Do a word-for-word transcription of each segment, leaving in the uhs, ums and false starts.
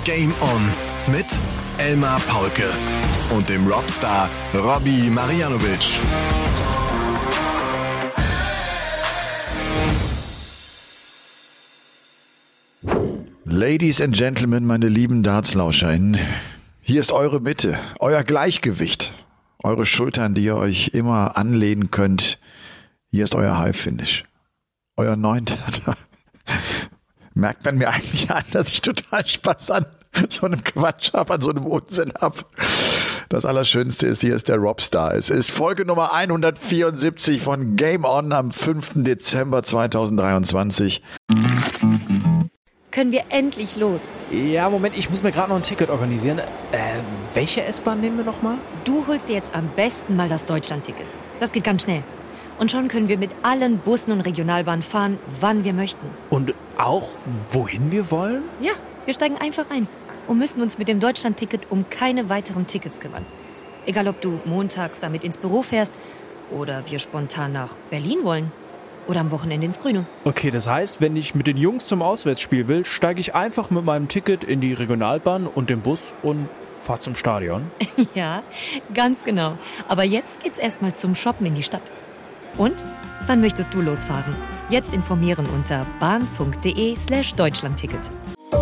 Game On mit Elmar Paulke und dem Robstar Robbie Marianovic. Ladies and Gentlemen, meine lieben DartslauscherInnen, hier ist eure Mitte, euer Gleichgewicht, eure Schultern, die ihr euch immer anlehnen könnt. Hier ist euer High-Finish, euer Neunter. Merkt man mir eigentlich an, dass ich total Spaß an so einem Quatsch habe, an so einem Unsinn habe. Das Allerschönste ist, hier ist der Robstar. Es ist Folge Nummer hundertvierundsiebzig von Game On am fünften Dezember zweitausenddreiundzwanzig. Können wir endlich los? Ja, Moment, ich muss mir gerade noch ein Ticket organisieren. Äh, welche S-Bahn nehmen wir nochmal? Du holst dir jetzt am besten mal das Deutschland-Ticket. Das geht ganz schnell. Und schon können wir mit allen Bussen und Regionalbahnen fahren, wann wir möchten. Und auch, wohin wir wollen? Ja, wir steigen einfach ein und müssen uns mit dem Deutschland-Ticket um keine weiteren Tickets kümmern. Egal, ob du montags damit ins Büro fährst oder wir spontan nach Berlin wollen. Oder am Wochenende ins Grüne. Okay, das heißt, wenn ich mit den Jungs zum Auswärtsspiel will, steige ich einfach mit meinem Ticket in die Regionalbahn und den Bus und fahre zum Stadion. Ja, ganz genau. Aber jetzt geht's erstmal zum Shoppen in die Stadt. Und? Wann möchtest du losfahren? Jetzt informieren unter bahn.de slash Deutschlandticket.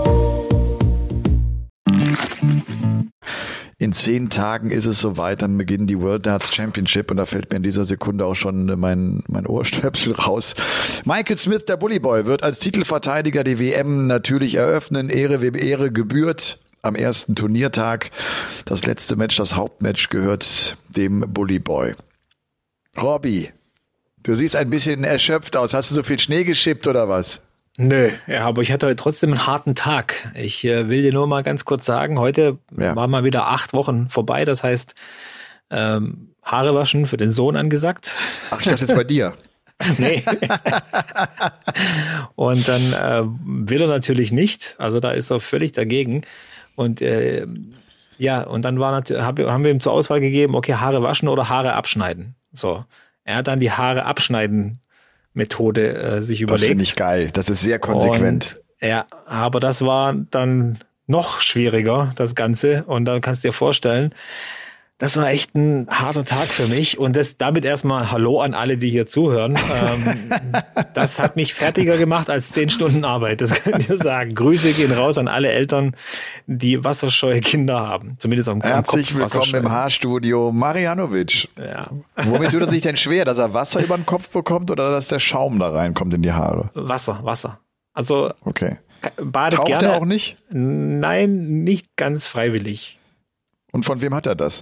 In zehn Tagen ist es soweit, dann beginnt die World Darts Championship und da fällt mir in dieser Sekunde auch schon mein, mein Ohrstöpsel raus. Michael Smith, der Bullyboy, wird als Titelverteidiger die W M natürlich eröffnen. Ehre wem Ehre gebührt. Am ersten Turniertag. Das letzte Match, das Hauptmatch, gehört dem Bullyboy. Robbie, du siehst ein bisschen erschöpft aus. Hast du so viel Schnee geschippt oder was? Nö, ja, aber ich hatte heute trotzdem einen harten Tag. Ich äh, will dir nur mal ganz kurz sagen, heute ja. war mal wieder acht Wochen vorbei. Das heißt, ähm, Haare waschen für den Sohn angesagt. Ach, ich dachte jetzt bei dir. Nee. Und dann äh, will er natürlich nicht. Also da ist er völlig dagegen. Und äh, ja, und dann war natürlich, hab, haben wir ihm zur Auswahl gegeben, okay, Haare waschen oder Haare abschneiden. So, er hat dann die Haare abschneiden Methode äh, sich überlegt. Das finde ich geil. Das ist sehr konsequent. Und, ja, aber das war dann noch schwieriger, das Ganze. Und dann kannst du dir vorstellen, das war echt ein harter Tag für mich. Und das damit erstmal Hallo an alle, die hier zuhören. Ähm, das hat mich fertiger gemacht als zehn Stunden Arbeit. Das kann ich dir sagen. Grüße gehen raus an alle Eltern, die wasserscheue Kinder haben. Zumindest am Kopf. Herzlich willkommen im Haarstudio Marianovic. Ja. Womit tut er sich denn schwer? Dass er Wasser über den Kopf bekommt oder dass der Schaum da reinkommt in die Haare? Wasser, Wasser. Also okay. Badet Taucht gerne. er auch nicht? Nein, nicht ganz freiwillig. Und von wem hat er das?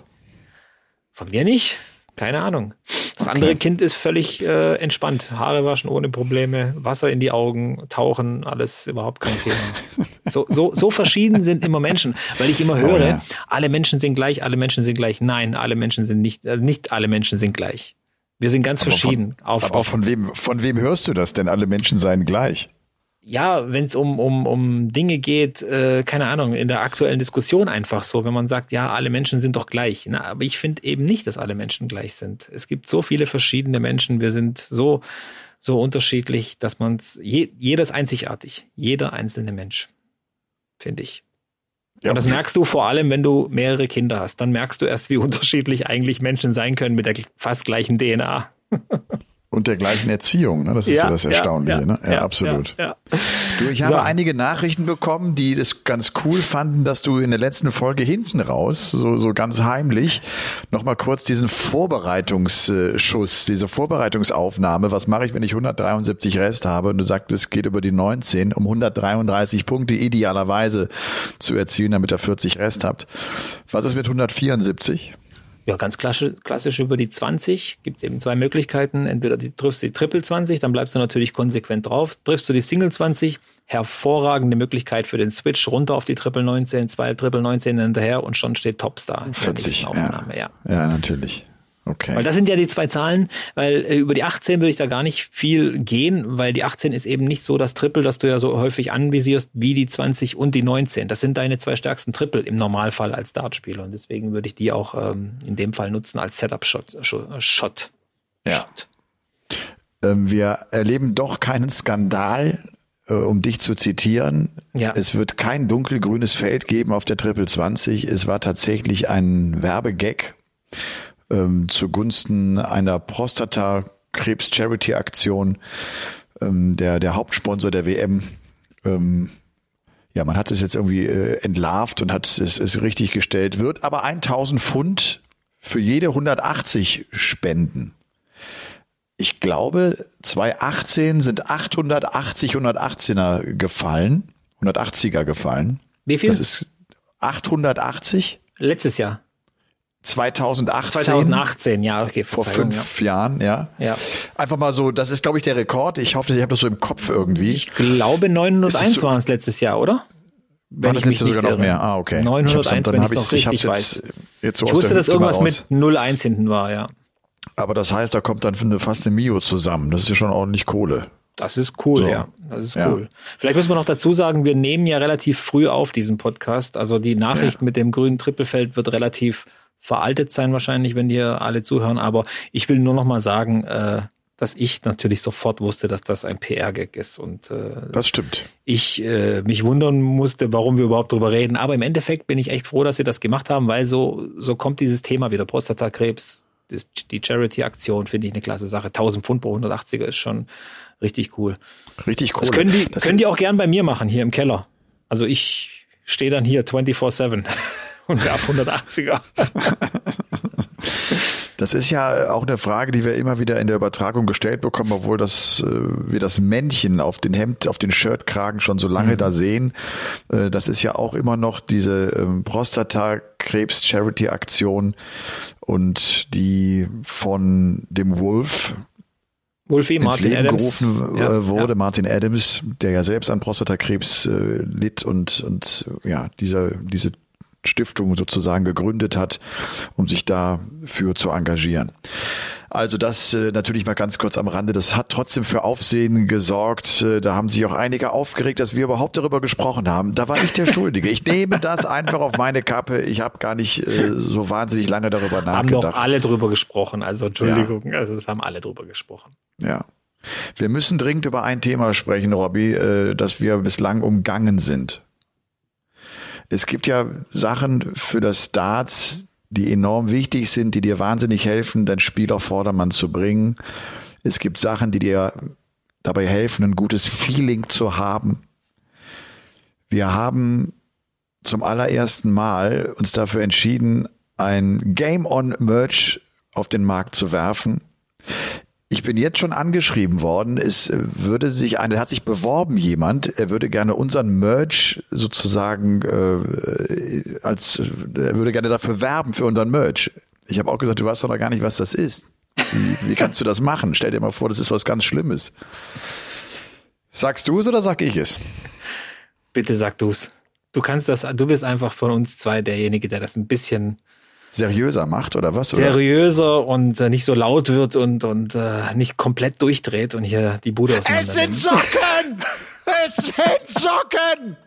Von mir nicht. Keine Ahnung. Das okay. andere Kind ist völlig äh, entspannt. Haare waschen ohne Probleme, Wasser in die Augen, tauchen, alles überhaupt kein Thema. So, so, so verschieden sind immer Menschen, weil ich immer höre, oh, ja. alle Menschen sind gleich, alle Menschen sind gleich. Nein, alle Menschen sind nicht, äh, nicht alle Menschen sind gleich. Wir sind ganz aber verschieden. Von, auf, aber auf, von wem, von wem hörst du das denn? Alle Menschen seien gleich. Ja, wenn es um, um, um Dinge geht, äh, keine Ahnung, in der aktuellen Diskussion einfach so, wenn man sagt, ja, alle Menschen sind doch gleich. Na, aber ich finde eben nicht, dass alle Menschen gleich sind. Es gibt so viele verschiedene Menschen, wir sind so, so unterschiedlich, dass man es, je, jeder ist einzigartig. Jeder einzelne Mensch, finde ich. Ja, und das merkst du vor allem, wenn du mehrere Kinder hast. Dann merkst du erst, wie unterschiedlich eigentlich Menschen sein können mit der fast gleichen D N A. Und der gleichen Erziehung, ne? Das ist ja, ja das Erstaunliche, ja, ne? Ja, ja absolut. Ja, ja. Du, ich habe so. einige Nachrichten bekommen, die es ganz cool fanden, dass du in der letzten Folge hinten raus, so, so ganz heimlich, nochmal kurz diesen Vorbereitungsschuss, diese Vorbereitungsaufnahme, was mache ich, wenn ich hundertdreiundsiebzig Rest habe? Und du sagst, es geht über die neunzehn, um hundertdreiunddreißig Punkte idealerweise zu erzielen, damit ihr vierzig Rest habt. Was ist mit hundertvierundsiebzig? Ja, ganz klassisch, klassisch über die zwanzig gibt es eben zwei Möglichkeiten. Entweder du triffst die Triple zwanzig, dann bleibst du natürlich konsequent drauf. Triffst du die Single zwanzig, hervorragende Möglichkeit für den Switch runter auf die Triple neunzehn, zwei Triple neunzehn hinterher und schon steht Topstar. vierzig, ja. ja. Ja, natürlich. Okay. Weil das sind ja die zwei Zahlen, weil äh, über die achtzehn würde ich da gar nicht viel gehen, weil die achtzehn ist eben nicht so das Triple, das du ja so häufig anvisierst, wie die zwanzig und die neunzehn. Das sind deine zwei stärksten Triple im Normalfall als Dartspieler und deswegen würde ich die auch ähm, in dem Fall nutzen als Setup-Shot. Shot. Ja. Ähm, wir erleben doch keinen Skandal um dich zu zitieren, Ja. es wird kein dunkelgrünes Feld geben auf der Triple zwanzig. Es war tatsächlich ein Werbegag ähm, zugunsten einer Prostata-Krebs-Charity-Aktion, ähm, der, der Hauptsponsor der W M. Ähm, ja, man hat es jetzt irgendwie äh, entlarvt und hat es, es richtig gestellt, wird aber tausend Pfund für jede hundertachtzig spenden. Ich glaube, zweitausendachtzehn sind achthundertachtzig hundertachtzehner gefallen, hundertachtziger gefallen. Wie viel? Das ist achthundertachtzig. Letztes Jahr. zweitausendachtzehn. zweitausendachtzehn, ja, okay. Vor Verzeihung, fünf Jahren, ja. Ja. Einfach mal so, das ist, glaube ich, der Rekord. Ich hoffe, ich habe das so im Kopf irgendwie. Ich glaube, neunhunderteins so, waren es letztes Jahr, oder? War das letzte sogar noch mehr? Ah, okay. neunhunderteins, wenn ich es noch richtig jetzt, weiß. Jetzt so Ich aus wusste, der dass Hüfte mal irgendwas raus. mit null eins hinten war, ja. Aber das heißt, da kommt dann für eine, fast eine Mio zusammen. Das ist ja schon ordentlich Kohle. Das ist cool, So. ja. Das ist Ja. cool. Vielleicht müssen wir noch dazu sagen, wir nehmen ja relativ früh auf diesen Podcast. Also die Nachricht Ja. mit dem grünen Trippelfeld wird relativ veraltet sein wahrscheinlich, wenn dir alle zuhören. Aber ich will nur noch mal sagen, äh, dass ich natürlich sofort wusste, dass das ein P R-Gag ist. Und äh, Das stimmt. ich äh, mich wundern musste, warum wir überhaupt drüber reden. Aber im Endeffekt bin ich echt froh, dass sie das gemacht haben, weil so, so kommt dieses Thema wieder. Prostatakrebs, das, die Charity-Aktion finde ich eine klasse Sache. tausend Pfund pro hundertachtziger ist schon richtig cool. Richtig Kohle. Das können die, Das können die auch gern bei mir machen, hier im Keller. Also ich stehe dann hier vierundzwanzig sieben und werf hundertachtziger. Das ist ja auch eine Frage, die wir immer wieder in der Übertragung gestellt bekommen, obwohl das, äh, wir das Männchen auf den Hemd, auf den Shirtkragen schon so lange mhm. da sehen. Äh, das ist ja auch immer noch diese ähm, Prostatakrebs-Charity-Aktion und die von dem Wolf Wolfie, ins Martin Leben Adams. gerufen äh, Ja, wurde, ja. Martin Adams, der ja selbst an Prostatakrebs äh, litt und, und ja, dieser, diese Stiftung sozusagen gegründet hat, um sich dafür zu engagieren. Also das äh, natürlich mal ganz kurz am Rande. Das hat trotzdem für Aufsehen gesorgt. Äh, da haben sich auch einige aufgeregt, dass wir überhaupt darüber gesprochen haben. Da war ich der Schuldige. Ich nehme das einfach auf meine Kappe. Ich habe gar nicht äh, so wahnsinnig lange darüber Haben nachgedacht. doch alle drüber gesprochen. Also Entschuldigung, also es haben alle drüber gesprochen. Ja. Wir müssen dringend über ein Thema sprechen, Robby, äh, das wir bislang umgangen sind. Es gibt ja Sachen für das Darts, die enorm wichtig sind, die dir wahnsinnig helfen, dein Spiel auf Vordermann zu bringen. Es gibt Sachen, die dir dabei helfen, ein gutes Feeling zu haben. Wir haben zum allerersten Mal uns dafür entschieden, ein Game-On-Merch auf den Markt zu werfen. Ich bin jetzt schon angeschrieben worden. Es würde sich eine, hat sich beworben jemand, er würde gerne unseren Merch sozusagen äh, als, er würde gerne dafür werben für unseren Merch. Ich habe auch gesagt, du weißt doch noch gar nicht, was das ist. Wie, wie kannst du das machen? Stell dir mal vor, das ist was ganz Schlimmes. Sagst du es oder sag ich es? Bitte sag du's. Du kannst das, du bist einfach von uns zwei derjenige, der das ein bisschen Seriöser macht oder was? Oder? seriöser und äh, nicht so laut wird und, und äh, nicht komplett durchdreht und hier die Bude auseinander Es sind nimmt. Socken! Es sind Socken!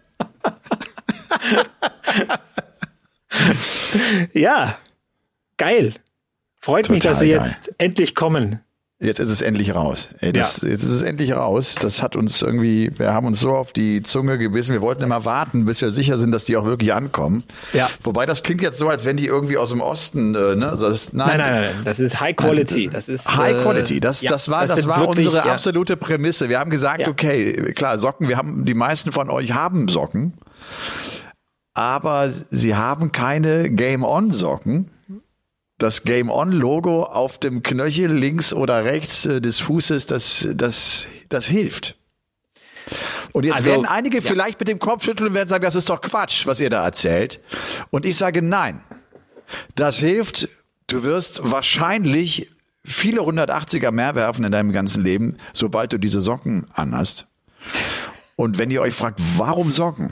Ja, geil. Freut mich, Total dass sie geil. jetzt endlich kommen. Jetzt ist es endlich raus. Ey, das, Jetzt ist es endlich raus. Das hat uns irgendwie, wir haben uns so auf die Zunge gebissen. Wir wollten immer warten, bis wir sicher sind, dass die auch wirklich ankommen. Ja. Wobei das klingt jetzt so, als wenn die irgendwie aus dem Osten, äh, ne? Das, Nein, nein, nein, nein, das ist High Quality. Das ist High äh, Quality. Das, ja, das war, das, sind war wirklich, unsere ja. absolute Prämisse. Wir haben gesagt, Ja. okay, klar, Socken, wir haben, die meisten von euch haben Socken. Aber sie haben keine Game-On-Socken. Das Game-On-Logo auf dem Knöchel links oder rechts äh, des Fußes, das, das, das hilft. Und jetzt Also, werden einige ja. vielleicht mit dem Kopf schütteln und werden sagen, das ist doch Quatsch, was ihr da erzählt. Und ich sage, nein, das hilft. Du wirst wahrscheinlich viele hundertachtziger mehr werfen in deinem ganzen Leben, sobald du diese Socken anhast. Und wenn ihr euch fragt, warum Socken?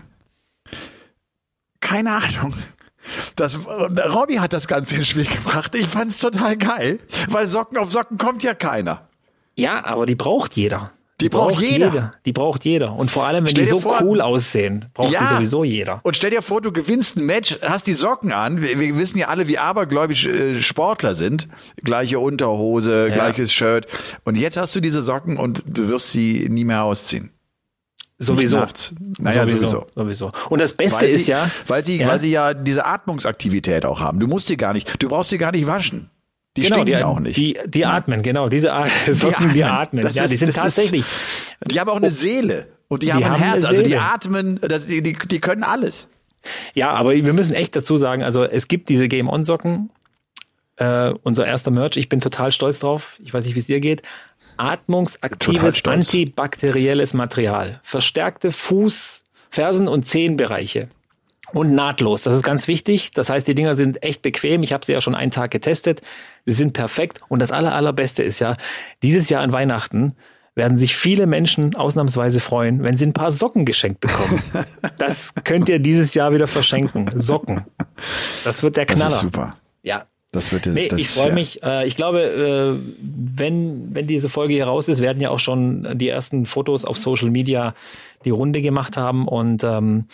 Keine Ahnung. Das, Robby hat das Ganze ins Spiel gebracht. Ich fand's total geil, weil Socken auf Socken kommt ja keiner. Ja, aber die braucht jeder. Die braucht jeder. Die braucht jeder. Und vor allem, wenn Stell die dir so vor- cool aussehen, braucht Ja. die sowieso jeder. Und stell dir vor, du gewinnst ein Match, hast die Socken an. Wir, wir wissen ja alle, wie abergläubisch äh, Sportler sind. Gleiche Unterhose, Ja. gleiches Shirt. Und jetzt hast du diese Socken und du wirst sie nie mehr ausziehen. Sowieso. Nachts. Naja, sowieso, sowieso. sowieso. Und das Beste Weil sie, ist ja, weil sie, ja, weil sie ja diese Atmungsaktivität auch haben. Du musst sie gar nicht, du brauchst sie gar nicht waschen. Die genau, stinken die, auch nicht. Die, die ja. atmen, genau. Diese Ar- Socken, die atmen. Das ja, ist, die sind das tatsächlich. Ist, die haben auch eine Seele. Und die, Die haben ein haben Herz. eine Also die Seele. atmen, das, die, die, die können alles. Ja, aber wir müssen echt dazu sagen, also es gibt diese Game-On-Socken, äh, unser erster Merch, ich bin total stolz drauf, ich weiß nicht, wie es dir geht, atmungsaktives, antibakterielles Material, verstärkte Fuß-, Fersen- und Zehenbereiche und nahtlos, das ist ganz wichtig, das heißt, die Dinger sind echt bequem, ich habe sie ja schon einen Tag getestet, sie sind perfekt und das aller, allerbeste ist ja, dieses Jahr an Weihnachten werden sich viele Menschen ausnahmsweise freuen, wenn sie ein paar Socken geschenkt bekommen. Das könnt ihr dieses Jahr wieder verschenken. Socken. Das wird der Knaller. Das ist super. Ja. Das wird das, Nee, das, ich freue ja. mich. Äh, ich glaube, äh, wenn, wenn diese Folge hier raus ist, werden ja auch schon die ersten Fotos auf Social Media die Runde gemacht haben. Und ähm,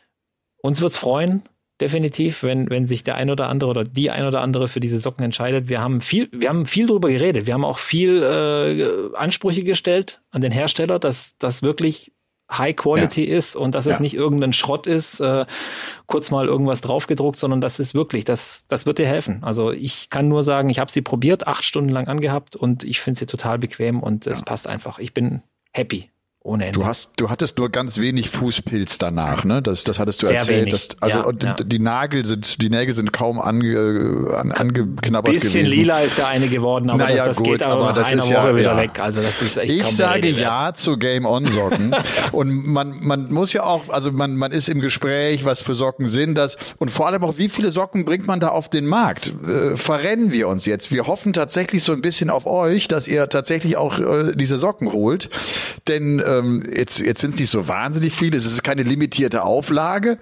uns wird's freuen, definitiv, wenn, wenn sich der ein oder andere oder die ein oder andere für diese Socken entscheidet. Wir haben viel, wir haben viel drüber geredet. Wir haben auch viel äh, Ansprüche gestellt an den Hersteller, dass das wirklich High Quality ja. ist und dass es ja. nicht irgendein Schrott ist, äh, kurz mal irgendwas draufgedruckt, sondern das ist wirklich, das, das wird dir helfen. Also ich kann nur sagen, ich habe sie probiert, acht Stunden lang angehabt und ich finde sie total bequem und ja. es passt einfach. Ich bin happy. Ohne Ende. Du hast, du hattest nur ganz wenig Fußpilz danach, ne? Das, das hattest du Sehr erzählt. wenig. Dass, also Ja, und ja. die Nagel sind, die Nägel sind kaum ange, an, angeknabbert Bisschen gewesen. lila ist der eine geworden, aber Naja, das, das gut, geht aber, aber nach das einer ist Woche ja- wieder ja. weg. Also das ist echt Ich kaum der sage Rede wert. ja zu Game-On-Socken. Und man, man muss ja auch, also man, man ist im Gespräch, was für Socken sind das? Und vor allem auch, wie viele Socken bringt man da auf den Markt? Äh, verrennen wir uns jetzt? Wir hoffen tatsächlich so ein bisschen auf euch, dass ihr tatsächlich auch äh, diese Socken holt. Denn ähm, jetzt, jetzt sind es nicht so wahnsinnig viele. Es ist keine limitierte Auflage.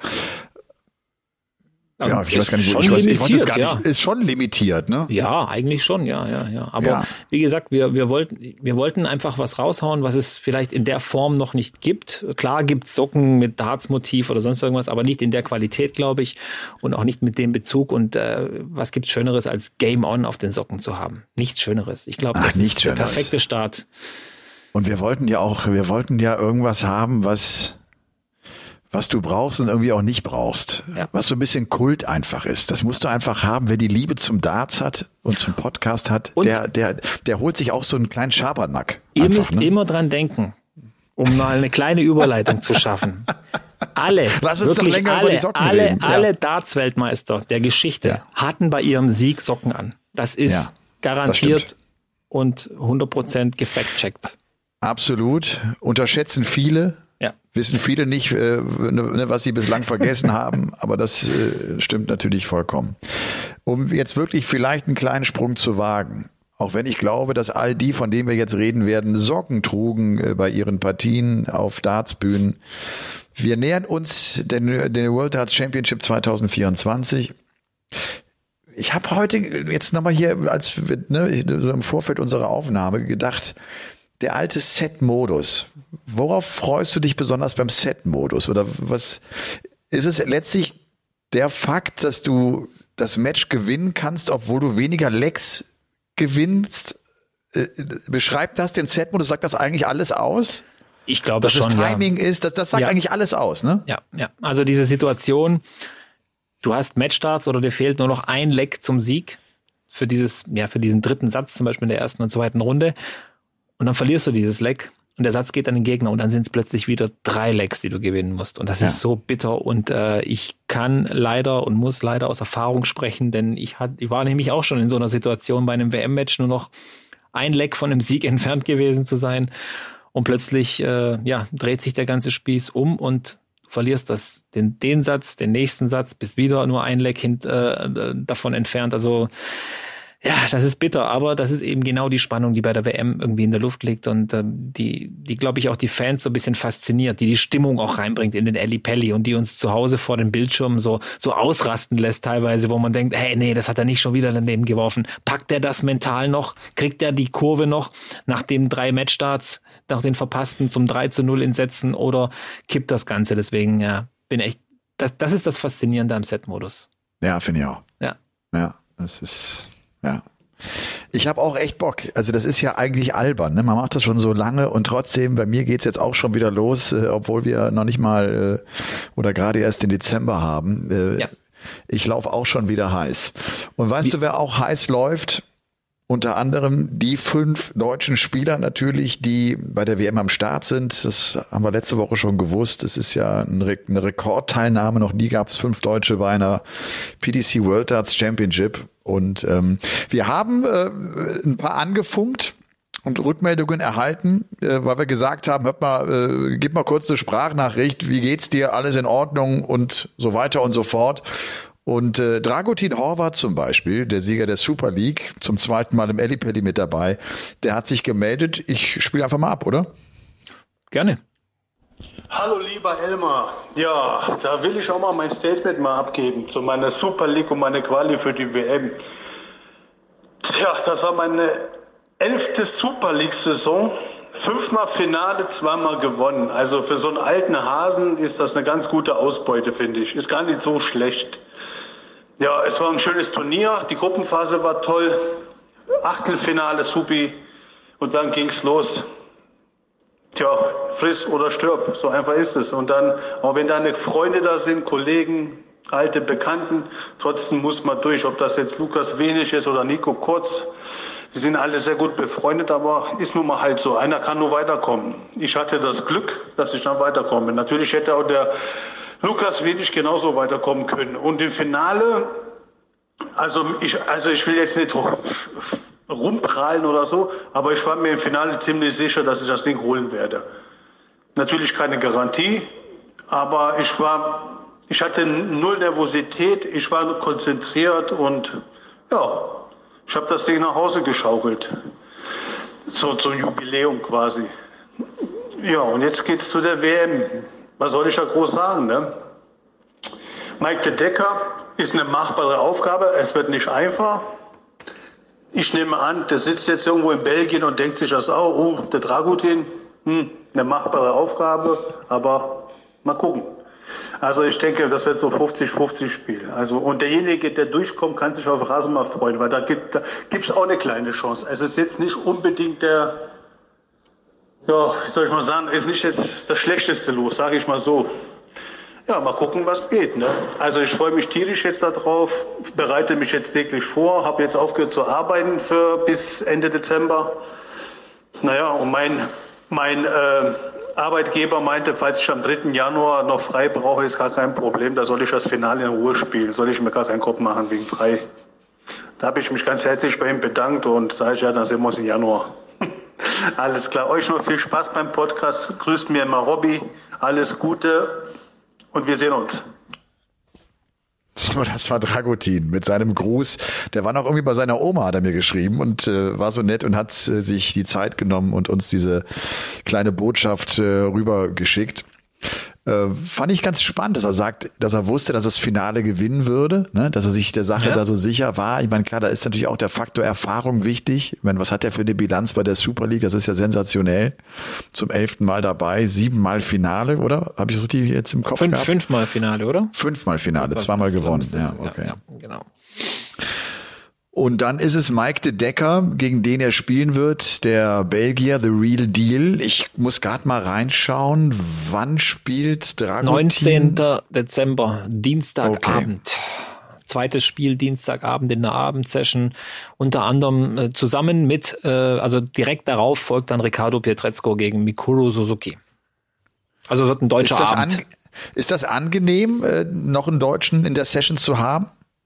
Ja, ich weiß gar nicht, wo ich weiß, ich weiß jetzt gar nicht, ist schon limitiert, ne? Ja, eigentlich schon, ja, ja, ja. Aber Ja. wie gesagt, wir, wir wollten, wir wollten einfach was raushauen, was es vielleicht in der Form noch nicht gibt. Klar gibt's Socken mit Darts-Motiv oder sonst irgendwas, aber nicht in der Qualität, glaube ich, und auch nicht mit dem Bezug. Und äh, was gibt's Schöneres, als Game On auf den Socken zu haben? Nichts Schöneres. Ich glaube, Ach, das nichts ist der Schöneres. perfekte Start. Und wir wollten ja auch, wir wollten ja irgendwas haben, was, was du brauchst und irgendwie auch nicht brauchst. Ja. Was so ein bisschen Kult einfach ist. Das musst du einfach haben. Wer die Liebe zum Darts hat und zum Podcast hat, Und- der, der, der holt sich auch so einen kleinen Schabernack. Ihr Einfach, müsst ne? immer dran denken, um mal eine kleine Überleitung zu schaffen. Alle, Lass uns doch wirklich länger alle, über die Socken alle, reden. Ja. alle Darts-Weltmeister der Geschichte Ja. hatten bei ihrem Sieg Socken an. Das ist Ja, das garantiert stimmt. und hundert Prozent gefact-checkt. Absolut. Unterschätzen viele. Ja. Wissen viele nicht, äh, ne, was sie bislang vergessen haben, aber das äh, stimmt natürlich vollkommen. Um jetzt wirklich vielleicht einen kleinen Sprung zu wagen, auch wenn ich glaube, dass all die, von denen wir jetzt reden werden, Socken trugen äh, bei ihren Partien auf Dartsbühnen. Wir nähern uns den, den World Darts Championship zwanzig vierundzwanzig. Ich habe heute jetzt nochmal hier, als wir, ne, so im Vorfeld unserer Aufnahme gedacht, der alte Set-Modus. Worauf freust du dich besonders beim Set-Modus? Oder was ist es letztlich der Fakt, dass du das Match gewinnen kannst, obwohl du weniger Lecks gewinnst? Äh, beschreibt das den Set-Modus? Sagt das eigentlich alles aus? Ich glaube Dass schon, das Timing ist, das, das sagt Ja. eigentlich alles aus, ne? Ja, ja. Also diese Situation, du hast Matchstarts oder dir fehlt nur noch ein Leck zum Sieg für dieses, ja, für diesen dritten Satz, zum Beispiel in der ersten und zweiten Runde. Und dann verlierst du dieses Leck und der Satz geht an den Gegner und dann sind es plötzlich wieder drei Lecks, die du gewinnen musst. Und das Ja. ist so bitter und äh, ich kann leider und muss leider aus Erfahrung sprechen, denn ich, hat, ich war nämlich auch schon in so einer Situation bei einem W M-Match nur noch ein Leck von einem Sieg entfernt gewesen zu sein und plötzlich äh, ja, dreht sich der ganze Spieß um und du verlierst das, den, den Satz, den nächsten Satz, bist wieder nur ein Leck hint, äh, davon entfernt. Also ja, das ist bitter, aber das ist eben genau die Spannung, die bei der W M irgendwie in der Luft liegt und äh, die, die glaube ich auch die Fans so ein bisschen fasziniert, die die Stimmung auch reinbringt in den Ellipelli und die uns zu Hause vor den Bildschirmen so so ausrasten lässt teilweise, wo man denkt, hey, nee, das hat er nicht schon wieder daneben geworfen. Packt er das mental noch? Kriegt er die Kurve noch nach den drei Matchstarts, nach den verpassten zum drei zu null in Sätzen oder kippt das Ganze? Deswegen, ja, bin echt, das, das ist das Faszinierende am Set-Modus. Ja, finde ich auch. Ja. Ja, das ist, ja. Ich habe auch echt Bock. Also das ist ja eigentlich albern. Ne? Man macht das schon so lange und trotzdem, bei mir geht's jetzt auch schon wieder los, äh, obwohl wir noch nicht mal äh, oder gerade erst den Dezember haben. Äh, ja. Ich laufe auch schon wieder heiß. Und weißt Wie? du, wer auch heiß läuft? Unter anderem die fünf deutschen Spieler natürlich, die bei der W M am Start sind. Das haben wir letzte Woche schon gewusst. Es ist ja eine Rekordteilnahme. Noch nie gab es fünf Deutsche bei einer P D C World Darts Championship. Und ähm, wir haben äh, ein paar angefunkt und Rückmeldungen erhalten, äh, weil wir gesagt haben, hört mal, äh, gib mal kurz eine Sprachnachricht. Wie geht's dir? Alles in Ordnung? Und so weiter und so fort. Und äh, Dragutin Horvat zum Beispiel, der Sieger der Super League, zum zweiten Mal im Ellipelli mit dabei, der hat sich gemeldet. Ich spiele einfach mal ab, oder? Gerne. Hallo lieber Elmar. Ja, da will ich auch mal mein Statement mal abgeben zu meiner Super League und meine Quali für die W M. Tja, das war meine elfte Super League-Saison. Fünfmal Finale, zweimal gewonnen. Also für so einen alten Hasen ist das eine ganz gute Ausbeute, finde ich. Ist gar nicht so schlecht. Ja, es war ein schönes Turnier. Die Gruppenphase war toll. Achtelfinale, supi. Und dann ging's los. Tja, friss oder stirb. So einfach ist es. Und dann, auch wenn deine Freunde da sind, Kollegen, alte Bekannten, trotzdem muss man durch. Ob das jetzt Lukas Wenig ist oder Nico Kurz. Die sind alle sehr gut befreundet, aber ist nun mal halt so. Einer kann nur weiterkommen. Ich hatte das Glück, dass ich dann weiterkomme. Natürlich hätte auch der Lukas Wenig genauso weiterkommen können. Und im Finale, also ich, also ich will jetzt nicht rumprallen oder so, aber ich war mir im Finale ziemlich sicher, dass ich das Ding holen werde. Natürlich keine Garantie, aber ich war, ich hatte null Nervosität, ich war konzentriert und ja, ich habe das Ding nach Hause geschaukelt. So zum Jubiläum quasi. Ja, und jetzt geht's zu der W M. Was soll ich da groß sagen, ne? Mike de Decker ist eine machbare Aufgabe. Es wird nicht einfach. Ich nehme an, der sitzt jetzt irgendwo in Belgien und denkt sich das auch. Oh, der Dragutin, hm, eine machbare Aufgabe. Aber mal gucken. Also ich denke, das wird so fünfzig fünfzig Spiel. Also, und derjenige, der durchkommt, kann sich auf Rasen mal freuen, weil da gibt da gibt's auch eine kleine Chance. Es ist jetzt nicht unbedingt der, ja, wie soll ich mal sagen, ist nicht jetzt das Schlechteste los, sage ich mal so. Ja, mal gucken, was geht. Ne? Also ich freue mich tierisch jetzt darauf, bereite mich jetzt täglich vor, habe jetzt aufgehört zu arbeiten für bis Ende Dezember. Naja, und mein, mein äh, Arbeitgeber meinte, falls ich am dritten Januar noch frei brauche, ist gar kein Problem, da soll ich das Finale in Ruhe spielen, soll ich mir gar keinen Kopf machen wegen frei. Da habe ich mich ganz herzlich bei ihm bedankt und sage ich, ja, dann sehen wir uns im Januar. Alles klar, euch noch viel Spaß beim Podcast, grüßt mir immer Robby, alles Gute und wir sehen uns. So, das war Dragutin mit seinem Gruß. Der war noch irgendwie bei seiner Oma, hat er mir geschrieben und äh, war so nett und hat äh, sich die Zeit genommen und uns diese kleine Botschaft äh, rübergeschickt. Äh, fand ich ganz spannend, dass er sagt, dass er wusste, dass das Finale gewinnen würde, ne? Dass er sich der Sache ja. da so sicher war. Ich meine, klar, da ist natürlich auch der Faktor Erfahrung wichtig. Ich meine, was hat er für eine Bilanz bei der Super League? Das ist ja sensationell. Zum elften Mal dabei, siebenmal Finale, oder? Habe ich das richtig jetzt im Kopf Fünf, gehabt? Fünfmal Finale, oder? Fünfmal Finale, Fünfmal zweimal gewonnen. Ja, okay. Ja, ja, genau. Und dann ist es Mike de Decker, gegen den er spielen wird, der Belgier, The Real Deal. Ich muss gerade mal reinschauen, wann spielt Dragutin? neunzehnten Dezember, Dienstagabend. Okay. Zweites Spiel Dienstagabend in der Abendsession. Unter anderem äh, zusammen mit, äh, also direkt darauf folgt dann Riccardo Pietrezco gegen Mikuru Suzuki. Also wird ein deutscher ist das Abend. An, ist das angenehm, äh, noch einen Deutschen in der Session zu haben?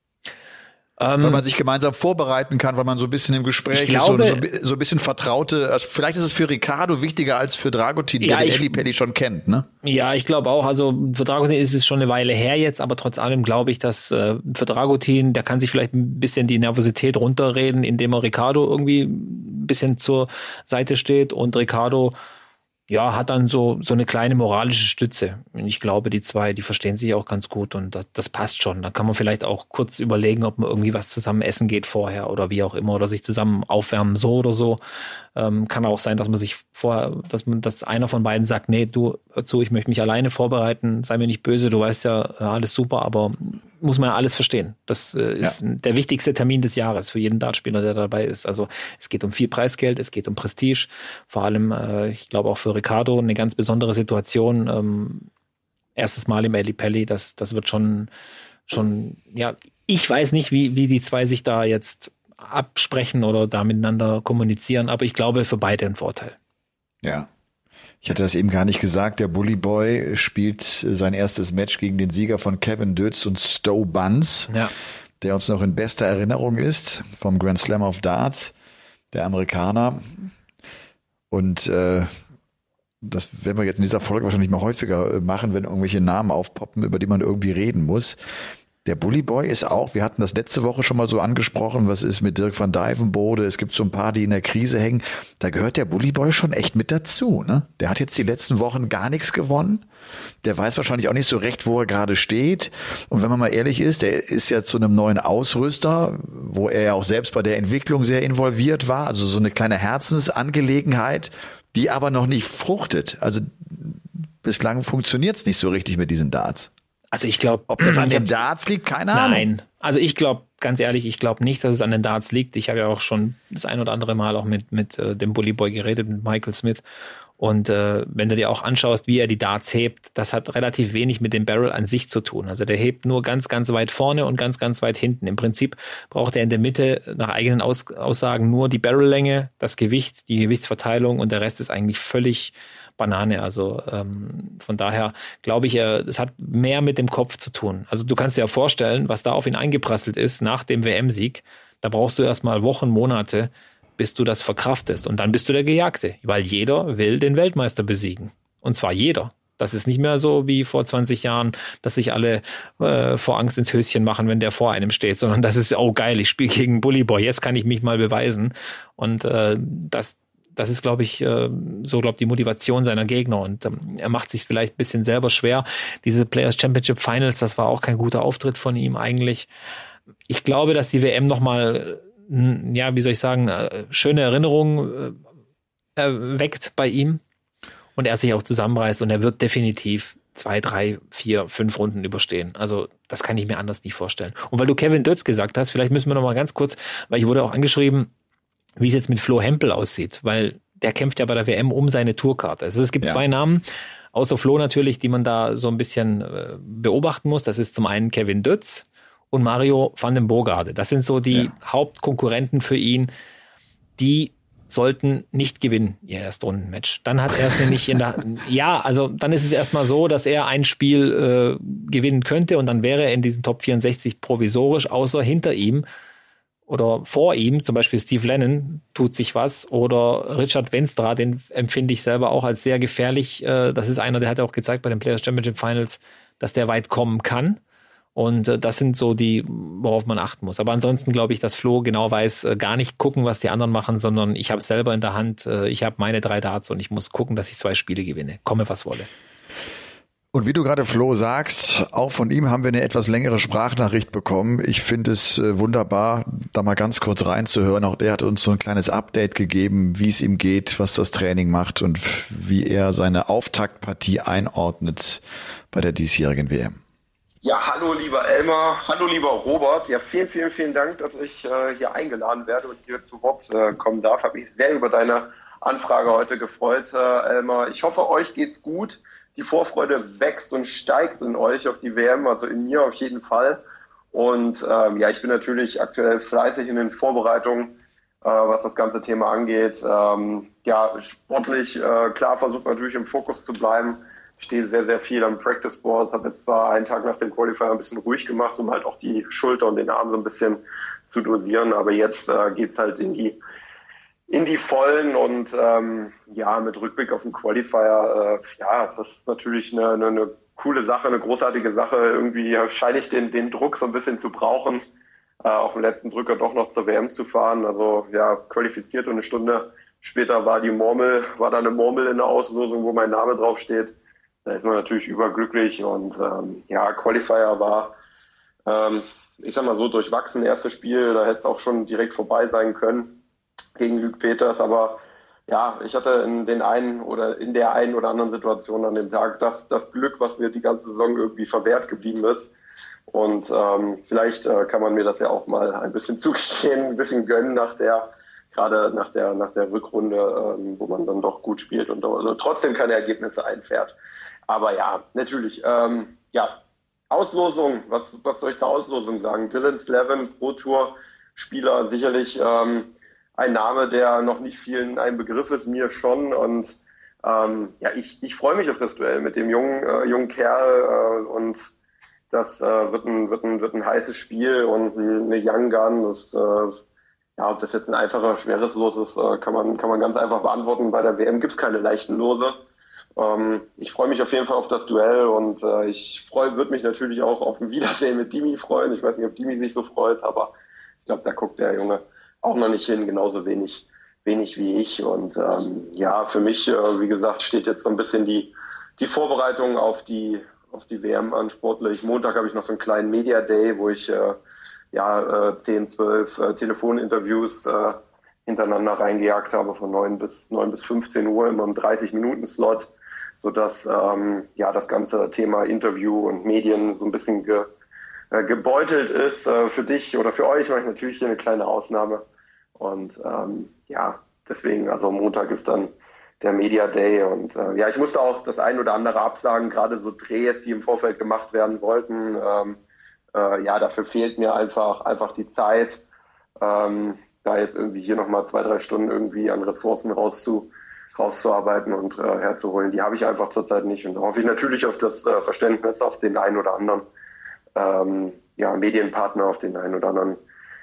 Weil man sich gemeinsam vorbereiten kann, weil man so ein bisschen im Gespräch glaube, ist, so, so, so ein bisschen vertraute, also vielleicht ist es für Riccardo wichtiger als für Dragutin, ja, der den ich, Ellipelli schon kennt, ne? Ja, ich glaube auch, also für Dragutin ist es schon eine Weile her jetzt, aber trotz allem glaube ich, dass äh, für Dragutin, der kann sich vielleicht ein bisschen die Nervosität runterreden, indem er Riccardo irgendwie ein bisschen zur Seite steht und Riccardo ja, hat dann so so eine kleine moralische Stütze. Und ich glaube, die zwei, die verstehen sich auch ganz gut und das, das passt schon. Da kann man vielleicht auch kurz überlegen, ob man irgendwie was zusammen essen geht vorher oder wie auch immer oder sich zusammen aufwärmen, so oder so. Ähm, kann auch sein, dass man sich vorher, dass man, dass einer von beiden sagt, nee, du, hör zu, ich möchte mich alleine vorbereiten, sei mir nicht böse, du weißt ja, alles super, aber muss man ja alles verstehen. Das äh, ist ja. der wichtigste Termin des Jahres für jeden Dartspieler, der dabei ist. Also es geht um viel Preisgeld, es geht um Prestige. Vor allem, äh, ich glaube auch für Ricardo eine ganz besondere Situation. Ähm, erstes Mal im Ali Pelli, das, das wird schon, schon, ja, ich weiß nicht, wie, wie die zwei sich da jetzt absprechen oder da miteinander kommunizieren, aber ich glaube für beide ein Vorteil. Ja. Ich hatte das eben gar nicht gesagt. Der Bully Boy spielt sein erstes Match gegen den Sieger von Kevin Dötz und Stowe Buns, ja. der uns noch in bester Erinnerung ist vom Grand Slam of Darts, der Amerikaner. Und äh, das werden wir jetzt in dieser Folge wahrscheinlich mal häufiger machen, wenn irgendwelche Namen aufpoppen, über die man irgendwie reden muss. Der Bully Boy ist auch, wir hatten das letzte Woche schon mal so angesprochen, was ist mit Dirk van Dijvenbode, es gibt so ein paar, die in der Krise hängen, da gehört der Bully Boy schon echt mit dazu, ne? Der hat jetzt die letzten Wochen gar nichts gewonnen, der weiß wahrscheinlich auch nicht so recht, wo er gerade steht, und wenn man mal ehrlich ist, der ist ja zu einem neuen Ausrüster, wo er ja auch selbst bei der Entwicklung sehr involviert war, also so eine kleine Herzensangelegenheit, die aber noch nicht fruchtet, also bislang funktioniert's nicht so richtig mit diesen Darts. Also ich glaube, ob das an den Darts liegt, keine Ahnung. Nein, also ich glaube, ganz ehrlich, ich glaube nicht, dass es an den Darts liegt. Ich habe ja auch schon das ein oder andere Mal auch mit mit äh, dem Bully Boy geredet, mit Michael Smith. Und äh, wenn du dir auch anschaust, wie er die Darts hebt, das hat relativ wenig mit dem Barrel an sich zu tun. Also der hebt nur ganz, ganz weit vorne und ganz, ganz weit hinten. Im Prinzip braucht er in der Mitte nach eigenen Aus- Aussagen nur die Barrellänge, das Gewicht, die Gewichtsverteilung, und der Rest ist eigentlich völlig Banane. Also ähm, von daher glaube ich, es hat mehr mit dem Kopf zu tun. Also du kannst dir ja vorstellen, was da auf ihn eingeprasselt ist nach dem W M-Sieg. Da brauchst du erstmal Wochen, Monate, bis du das verkraftest. Und dann bist du der Gejagte, weil jeder will den Weltmeister besiegen. Und zwar jeder. Das ist nicht mehr so wie vor zwanzig Jahren, dass sich alle äh, vor Angst ins Höschen machen, wenn der vor einem steht, sondern das ist, oh geil, ich spiele gegen Bully Boy, jetzt kann ich mich mal beweisen. Und äh, das Das ist, glaube ich, so, glaube ich, die Motivation seiner Gegner. Und ähm, er macht sich vielleicht ein bisschen selber schwer. Diese Players Championship Finals, das war auch kein guter Auftritt von ihm eigentlich. Ich glaube, dass die W M nochmal, ja, wie soll ich sagen, schöne Erinnerungen äh, weckt bei ihm. Und er sich auch zusammenreißt. Und er wird definitiv zwei, drei, vier, fünf Runden überstehen. Also das kann ich mir anders nicht vorstellen. Und weil du Kevin Dötz gesagt hast, vielleicht müssen wir nochmal ganz kurz, weil ich wurde auch angeschrieben, wie es jetzt mit Flo Hempel aussieht, weil der kämpft ja bei der W M um seine Tourkarte. Also es gibt ja. zwei Namen, außer Flo natürlich, die man da so ein bisschen beobachten muss. Das ist zum einen Kevin Dötz und Mario van den Bogarde. Das sind so die ja. Hauptkonkurrenten für ihn. Die sollten nicht gewinnen, ihr Erstrundenmatch. Dann hat er es nämlich in der... Ja, also dann ist es erstmal so, dass er ein Spiel äh, gewinnen könnte und dann wäre er in diesen Top vierundsechzig provisorisch, außer hinter ihm oder vor ihm, zum Beispiel Steve Lennon, tut sich was, oder Richard Wenstra, den empfinde ich selber auch als sehr gefährlich. Das ist einer, der hat auch gezeigt bei den Players Championship Finals, dass der weit kommen kann. Und das sind so die, worauf man achten muss. Aber ansonsten glaube ich, dass Flo genau weiß, gar nicht gucken, was die anderen machen, sondern ich habe es selber in der Hand. Ich habe meine drei Darts und ich muss gucken, dass ich zwei Spiele gewinne. Komme, was wolle. Und wie du gerade, Flo, sagst, auch von ihm haben wir eine etwas längere Sprachnachricht bekommen. Ich finde es äh, wunderbar, da mal ganz kurz reinzuhören. Auch der hat uns so ein kleines Update gegeben, wie es ihm geht, was das Training macht und wie er seine Auftaktpartie einordnet bei der diesjährigen W M. Ja, hallo lieber Elmar, hallo lieber Robert. Ja, vielen, vielen, vielen Dank, dass ich äh, hier eingeladen werde und hier zu Wort äh, kommen darf. Habe mich sehr über deine Anfrage heute gefreut, äh, Elmar. Ich hoffe, euch geht's gut. Die Vorfreude wächst und steigt in euch auf die W M, also in mir auf jeden Fall. Und ähm, ja, ich bin natürlich aktuell fleißig in den Vorbereitungen, äh, was das ganze Thema angeht. Ähm, ja, sportlich, äh, klar, versucht natürlich im Fokus zu bleiben. Ich stehe sehr, sehr viel am Practice Board, habe jetzt zwar einen Tag nach dem Qualifier ein bisschen ruhig gemacht, um halt auch die Schulter und den Arm so ein bisschen zu dosieren. Aber jetzt äh, geht's halt in die in die Vollen und ähm, ja, mit Rückblick auf den Qualifier, äh, ja, das ist natürlich eine, eine, eine coole Sache, eine großartige Sache. Irgendwie scheine ich den, den Druck so ein bisschen zu brauchen, äh, auf den letzten Drücker doch noch zur W M zu fahren. Also ja, qualifiziert und eine Stunde später war die Murmel, war da eine Murmel in der Auslosung, wo mein Name drauf steht. Da ist man natürlich überglücklich und ähm, ja, Qualifier war, ähm, ich sag mal so, durchwachsen, erstes Spiel, da hätte es auch schon direkt vorbei sein können gegen Luke Peters, aber ja, ich hatte in den einen oder in der einen oder anderen Situation an dem Tag das, das Glück, was mir die ganze Saison irgendwie verwehrt geblieben ist. Und ähm, vielleicht äh, kann man mir das ja auch mal ein bisschen zugestehen, ein bisschen gönnen nach der, gerade nach der, nach der Rückrunde, ähm, wo man dann doch gut spielt und also trotzdem keine Ergebnisse einfährt. Aber ja, natürlich, ähm, ja, Auslosung, was, was soll ich zur Auslosung sagen? Dylan Slevin, Pro Tour Spieler, sicherlich ähm, ein Name, der noch nicht vielen ein Begriff ist, mir schon. Und ähm, ja, ich, ich freue mich auf das Duell mit dem jungen, äh, jungen Kerl äh, und das äh, wird, ein, wird, ein, wird ein heißes Spiel und eine Young Gun. Das, äh, ja, ob das jetzt ein einfacher, schweres Los ist, äh, kann man, kann man ganz einfach beantworten. Bei der W M gibt es keine leichten Lose. Ähm, ich freue mich auf jeden Fall auf das Duell und äh, ich freue, würde mich natürlich auch auf ein Wiedersehen mit Dimi freuen. Ich weiß nicht, ob Dimi sich so freut, aber ich glaube, da guckt der Junge auch noch nicht hin, genauso wenig, wenig wie ich. Und ähm, ja, für mich, äh, wie gesagt, steht jetzt so ein bisschen die, die Vorbereitung auf die, auf die W M an sportlich. Montag habe ich noch so einen kleinen Media Day, wo ich äh, ja äh, zehn, zwölf äh, Telefoninterviews äh, hintereinander reingejagt habe von neun bis fünfzehn Uhr immer im dreißig-Minuten-Slot, sodass ähm, ja das ganze Thema Interview und Medien so ein bisschen ge, äh, gebeutelt ist. Äh, für dich oder für euch mache ich natürlich hier eine kleine Ausnahme. Und ähm, ja, deswegen, also Montag ist dann der Media Day. Und äh, ja, ich musste auch das ein oder andere absagen, gerade so Drehs, die im Vorfeld gemacht werden wollten. Ähm, äh, ja, dafür fehlt mir einfach, einfach die Zeit, ähm, da jetzt irgendwie hier nochmal zwei, drei Stunden irgendwie an Ressourcen rauszu, rauszuarbeiten und äh, herzuholen. Die habe ich einfach zurzeit nicht. Und da hoffe ich natürlich auf das äh, Verständnis, auf den einen oder anderen ähm, ja, Medienpartner, auf den einen oder anderen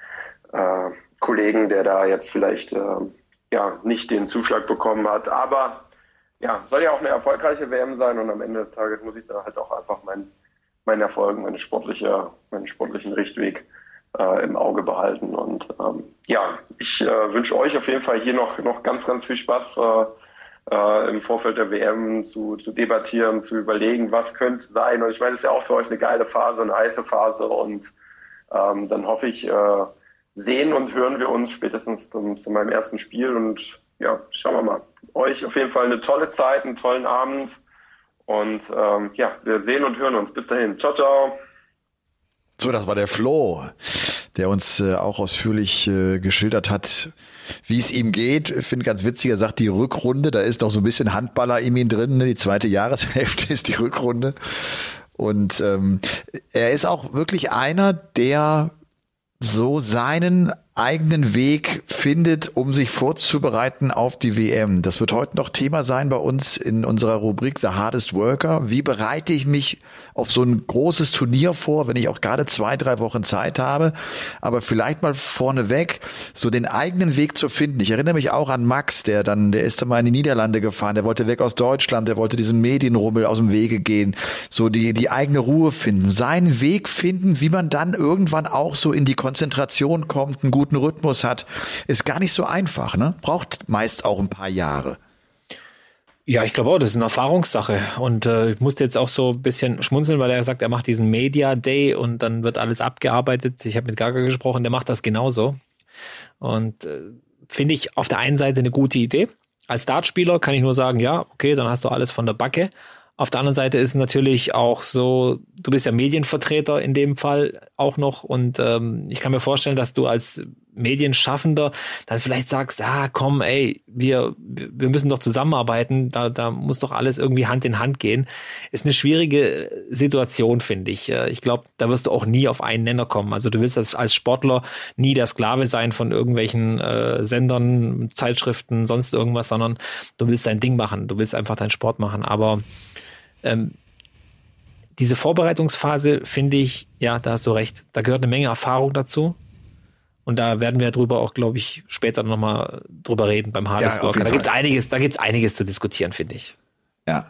äh, Kollegen, der da jetzt vielleicht äh, ja nicht den Zuschlag bekommen hat. Aber ja, soll ja auch eine erfolgreiche W M sein und am Ende des Tages muss ich da halt auch einfach meinen mein Erfolg, meine sportliche, meinen sportlichen Richtweg äh, im Auge behalten. Und ähm, ja, ich äh, wünsche euch auf jeden Fall hier noch, noch ganz, ganz viel Spaß äh, äh, im Vorfeld der W M zu, zu debattieren, zu überlegen, was könnte sein. Und ich meine, es ist ja auch für euch eine geile Phase, eine heiße Phase. Und ähm, dann hoffe ich, äh, sehen und hören wir uns spätestens zum, zu meinem ersten Spiel. Und ja, schauen wir mal. Euch auf jeden Fall eine tolle Zeit, einen tollen Abend. Und ähm, ja, wir sehen und hören uns. Bis dahin. Ciao, ciao. So, das war der Flo, der uns äh, auch ausführlich äh, geschildert hat, wie es ihm geht. Ich finde ganz witzig, er sagt die Rückrunde, da ist doch so ein bisschen Handballer in ihm drin. Ne? Die zweite Jahreshälfte ist die Rückrunde. Und ähm, er ist auch wirklich einer, der so seinen eigenen Weg findet, um sich vorzubereiten auf die W M. Das wird heute noch Thema sein bei uns in unserer Rubrik The Hardest Worker. Wie bereite ich mich auf so ein großes Turnier vor, wenn ich auch gerade zwei, drei Wochen Zeit habe? Aber vielleicht mal vorneweg, so den eigenen Weg zu finden. Ich erinnere mich auch an Max, der dann, der ist dann mal in die Niederlande gefahren, der wollte weg aus Deutschland, der wollte diesen Medienrummel aus dem Wege gehen, so die, die eigene Ruhe finden, seinen Weg finden, wie man dann irgendwann auch so in die Konzentration kommt, einen guten Rhythmus hat, ist gar nicht so einfach, ne? Braucht meist auch ein paar Jahre. Ja, ich glaube auch, das ist eine Erfahrungssache und äh, ich musste jetzt auch so ein bisschen schmunzeln, weil er sagt, er macht diesen Media Day und dann wird alles abgearbeitet. Ich habe mit Gaga gesprochen, der macht das genauso und äh, finde ich auf der einen Seite eine gute Idee. Als Dartspieler kann ich nur sagen, ja, okay, dann hast du alles von der Backe. Auf der anderen Seite ist natürlich auch so, du bist ja Medienvertreter in dem Fall auch noch und ähm, ich kann mir vorstellen, dass du als Medienschaffender dann vielleicht sagst, ah komm, ey, wir wir müssen doch zusammenarbeiten, da da muss doch alles irgendwie Hand in Hand gehen. Ist eine schwierige Situation, finde ich. Ich glaube, da wirst du auch nie auf einen Nenner kommen. Also du willst als, als Sportler nie der Sklave sein von irgendwelchen äh, Sendern, Zeitschriften, sonst irgendwas, sondern du willst dein Ding machen, du willst einfach deinen Sport machen, aber Ähm, diese Vorbereitungsphase finde ich, ja, da hast du recht, da gehört eine Menge Erfahrung dazu und da werden wir drüber auch, glaube ich, später nochmal drüber reden beim Hardest ja, Worker. Da gibt's einiges, da gibt's einiges zu diskutieren, finde ich. Ja.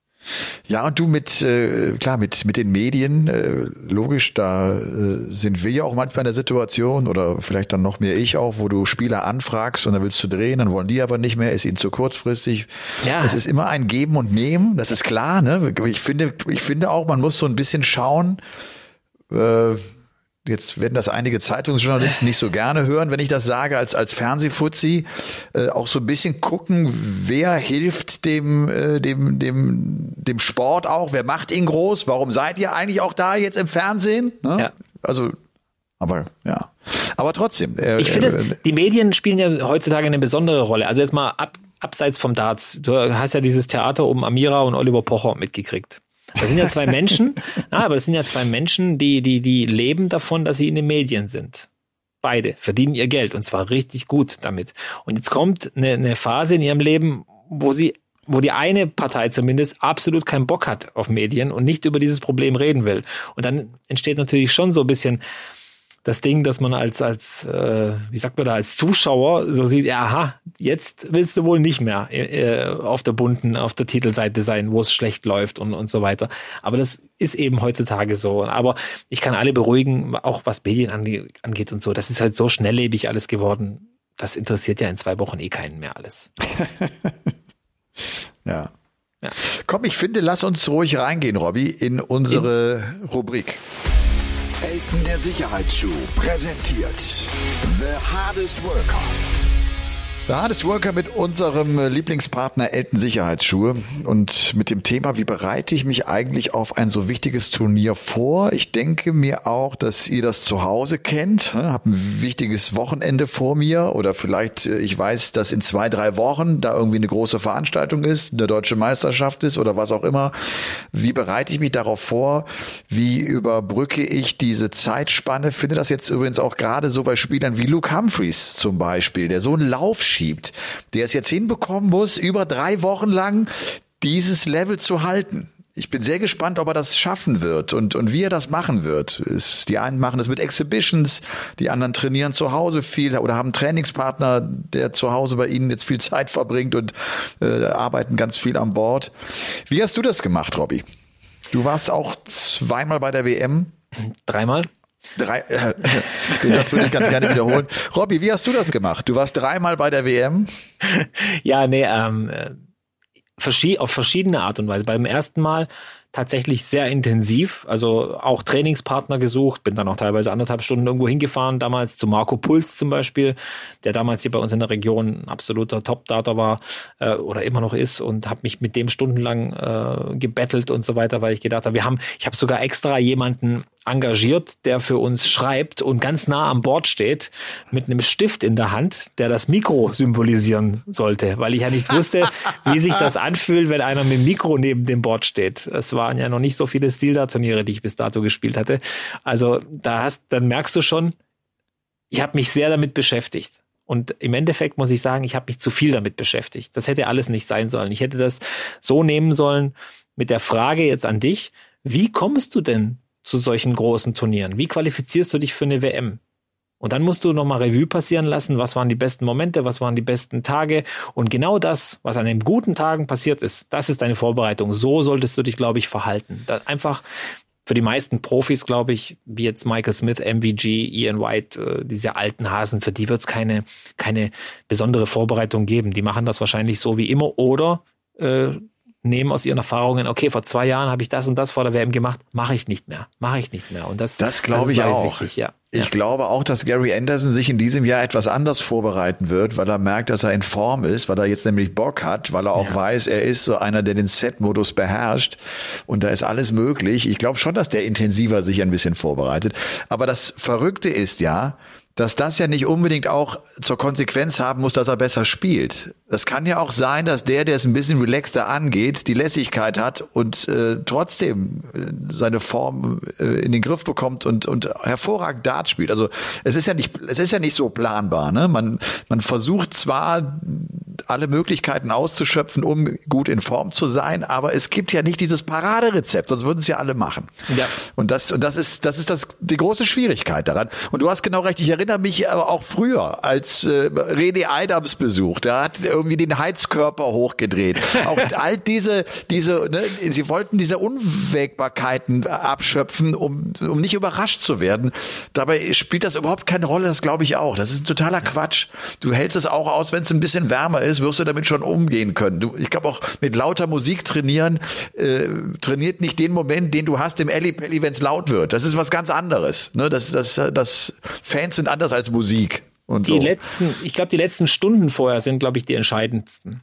Ja, und du mit, äh, klar, mit mit den Medien, äh, logisch, da äh, sind wir ja auch manchmal in der Situation oder vielleicht dann noch mehr ich auch, wo du Spieler anfragst und dann willst du drehen, dann wollen die aber nicht mehr, ist ihnen zu kurzfristig. Ja. Es ist immer ein Geben und Nehmen, das ist klar, ne? Ich finde, ich finde auch, man muss so ein bisschen schauen, äh, jetzt werden das einige Zeitungsjournalisten nicht so gerne hören, wenn ich das sage, als als Fernsehfuzzi, äh, auch so ein bisschen gucken, wer hilft dem äh, dem dem dem Sport auch, wer macht ihn groß, warum seid ihr eigentlich auch da jetzt im Fernsehen? Ne? Ja. Also, aber ja, aber trotzdem. Äh, ich finde, äh, die Medien spielen ja heutzutage eine besondere Rolle. Also jetzt mal ab, abseits vom Darts. Du hast ja dieses Theater um Amira und Oliver Pocher mitgekriegt. Das sind ja zwei Menschen, ah, aber das sind ja zwei Menschen, die, die, die leben davon, dass sie in den Medien sind. Beide verdienen ihr Geld und zwar richtig gut damit. Und jetzt kommt eine, eine Phase in ihrem Leben, wo sie, wo die eine Partei zumindest absolut keinen Bock hat auf Medien und nicht über dieses Problem reden will. Und dann entsteht natürlich schon so ein bisschen das Ding, dass man als, als äh, wie sagt man da, als Zuschauer so sieht, ja, aha, jetzt willst du wohl nicht mehr äh, auf der bunten, auf der Titelseite sein, wo es schlecht läuft und, und so weiter. Aber das ist eben heutzutage so. Aber ich kann alle beruhigen, auch was Medien ange- angeht und so. Das ist halt so schnelllebig alles geworden. Das interessiert ja in zwei Wochen eh keinen mehr alles. ja. ja. Komm, ich finde, lass uns ruhig reingehen, Robby, in unsere in- Rubrik. Elton der Sicherheitsschuh präsentiert The Hardest Worker. The Hardest Worker mit unserem Lieblingspartner Elton Sicherheitsschuhe und mit dem Thema, wie bereite ich mich eigentlich auf ein so wichtiges Turnier vor? Ich denke mir auch, dass ihr das zu Hause kennt. Ich habe ein wichtiges Wochenende vor mir oder vielleicht, ich weiß, dass in zwei, drei Wochen da irgendwie eine große Veranstaltung ist, eine deutsche Meisterschaft ist oder was auch immer. Wie bereite ich mich darauf vor? Wie überbrücke ich diese Zeitspanne? Ich finde das jetzt übrigens auch gerade so bei Spielern wie Luke Humphries zum Beispiel, der so einen Lauf schiebt, der es jetzt hinbekommen muss, über drei Wochen lang dieses Level zu halten. Ich bin sehr gespannt, ob er das schaffen wird und, und wie er das machen wird. Es, die einen machen es mit Exhibitions, die anderen trainieren zu Hause viel oder haben einen Trainingspartner, der zu Hause bei ihnen jetzt viel Zeit verbringt und äh, arbeiten ganz viel an Bord. Wie hast du das gemacht, Robby? Du warst auch zweimal bei der W M. Dreimal. Drei, äh, den Satz würde ich ganz gerne wiederholen. Robby, wie hast du das gemacht? Du warst dreimal bei der W M? Ja, nee, ähm, verschied- auf verschiedene Art und Weise. Beim ersten Mal tatsächlich sehr intensiv, also auch Trainingspartner gesucht, bin dann auch teilweise anderthalb Stunden irgendwo hingefahren, damals zu Marco Puls zum Beispiel, der damals hier bei uns in der Region ein absoluter Top-Data war äh, oder immer noch ist und habe mich mit dem stundenlang äh, gebettelt und so weiter, weil ich gedacht habe, wir haben, ich habe sogar extra jemanden engagiert, der für uns schreibt und ganz nah am Bord steht mit einem Stift in der Hand, der das Mikro symbolisieren sollte, weil ich ja nicht wusste, wie sich das anfühlt, wenn einer mit dem Mikro neben dem Board steht. Es waren ja noch nicht so viele Stilda-Turniere, die ich bis dato gespielt hatte. Also da hast, dann merkst du schon, ich habe mich sehr damit beschäftigt. Und im Endeffekt muss ich sagen, ich habe mich zu viel damit beschäftigt. Das hätte alles nicht sein sollen. Ich hätte das so nehmen sollen mit der Frage jetzt an dich, wie kommst du denn zu solchen großen Turnieren? Wie qualifizierst du dich für eine W M? Und dann musst du nochmal Revue passieren lassen, was waren die besten Momente, was waren die besten Tage. Und genau das, was an den guten Tagen passiert ist, das ist deine Vorbereitung. So solltest du dich, glaube ich, verhalten. Da einfach für die meisten Profis, glaube ich, wie jetzt Michael Smith, M V G, Ian White, äh, diese alten Hasen, für die wird es keine, keine besondere Vorbereitung geben. Die machen das wahrscheinlich so wie immer oder äh, nehmen aus ihren Erfahrungen, okay, vor zwei Jahren habe ich das und das vor der W M gemacht, mache ich nicht mehr, mache ich nicht mehr. Und das, das glaube ich auch. Wichtig, ja. Ich ja. glaube auch, dass Gary Anderson sich in diesem Jahr etwas anders vorbereiten wird, weil er merkt, dass er in Form ist, weil er jetzt nämlich Bock hat, weil er auch ja. weiß, er ist so einer, der den Set-Modus beherrscht und da ist alles möglich. Ich glaube schon, dass der intensiver sich ein bisschen vorbereitet. Aber das Verrückte ist ja, dass das ja nicht unbedingt auch zur Konsequenz haben muss, dass er besser spielt. Es kann ja auch sein, dass der, der es ein bisschen relaxter angeht, die Lässigkeit hat und äh, trotzdem seine Form äh, in den Griff bekommt und und hervorragend Dart spielt. Also es ist ja nicht, es ist ja nicht so planbar, ne? Man man versucht zwar alle Möglichkeiten auszuschöpfen, um gut in Form zu sein, aber es gibt ja nicht dieses Paraderezept, sonst würden es ja alle machen. Ja. Und das und das ist das ist das die große Schwierigkeit daran. Und du hast genau recht. Ich erinnere mich aber auch früher, als äh, René Adams Besuch, da hat irgendwie den Heizkörper hochgedreht. Auch all diese, diese, ne, sie wollten diese Unwägbarkeiten abschöpfen, um, um nicht überrascht zu werden. Dabei spielt das überhaupt keine Rolle, das glaube ich auch. Das ist ein totaler Quatsch. Du hältst es auch aus, wenn es ein bisschen wärmer ist. ist, wirst du damit schon umgehen können. Du, ich glaube auch mit lauter Musik trainieren, äh, trainiert nicht den Moment, den du hast im Ellipelli, wenn es laut wird. Das ist was ganz anderes. Ne? Das, das, das Fans sind anders als Musik. Und die so. letzten, ich glaube, die letzten Stunden vorher sind, glaube ich, die entscheidendsten.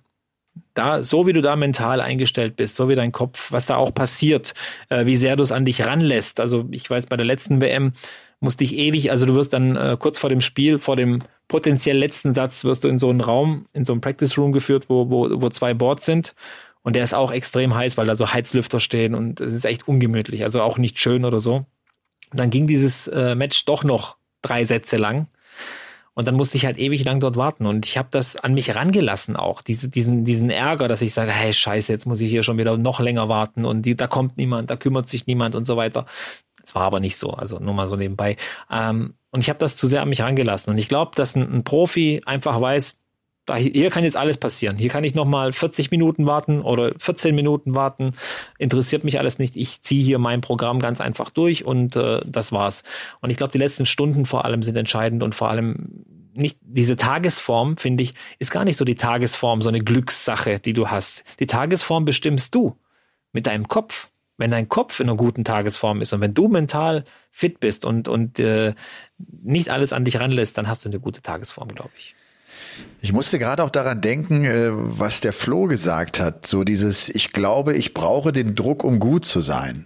Da, so wie du da mental eingestellt bist, so wie dein Kopf, was da auch passiert, äh, wie sehr du es an dich ranlässt. Also ich weiß, bei der letzten W M musste ich ewig, also du wirst dann äh, kurz vor dem Spiel, vor dem potenziell letzten Satz, wirst du in so einen Raum, in so einen Practice Room geführt, wo, wo, wo zwei Boards sind. Und der ist auch extrem heiß, weil da so Heizlüfter stehen und es ist echt ungemütlich, also auch nicht schön oder so. Und dann ging dieses äh, Match doch noch drei Sätze lang. Und dann musste ich halt ewig lang dort warten. Und ich habe das an mich rangelassen auch, diese, diesen, diesen Ärger, dass ich sage, hey, scheiße, jetzt muss ich hier schon wieder noch länger warten und die, da kommt niemand, da kümmert sich niemand und so weiter. Das war aber nicht so, also nur mal so nebenbei. Ähm, und ich habe das zu sehr an mich rangelassen. Und ich glaube, dass ein, ein Profi einfach weiß, da, hier kann jetzt alles passieren. Hier kann ich nochmal vierzig Minuten warten oder vierzehn Minuten warten. Interessiert mich alles nicht. Ich ziehe hier mein Programm ganz einfach durch und äh, das war's. Und ich glaube, die letzten Stunden vor allem sind entscheidend und vor allem nicht diese Tagesform, finde ich, ist gar nicht so die Tagesform, so eine Glückssache, die du hast. Die Tagesform bestimmst du mit deinem Kopf. Wenn dein Kopf in einer guten Tagesform ist und wenn du mental fit bist und, und äh, nicht alles an dich ranlässt, dann hast du eine gute Tagesform, glaube ich. Ich musste gerade auch daran denken, was der Flo gesagt hat. So dieses, ich glaube, ich brauche den Druck, um gut zu sein.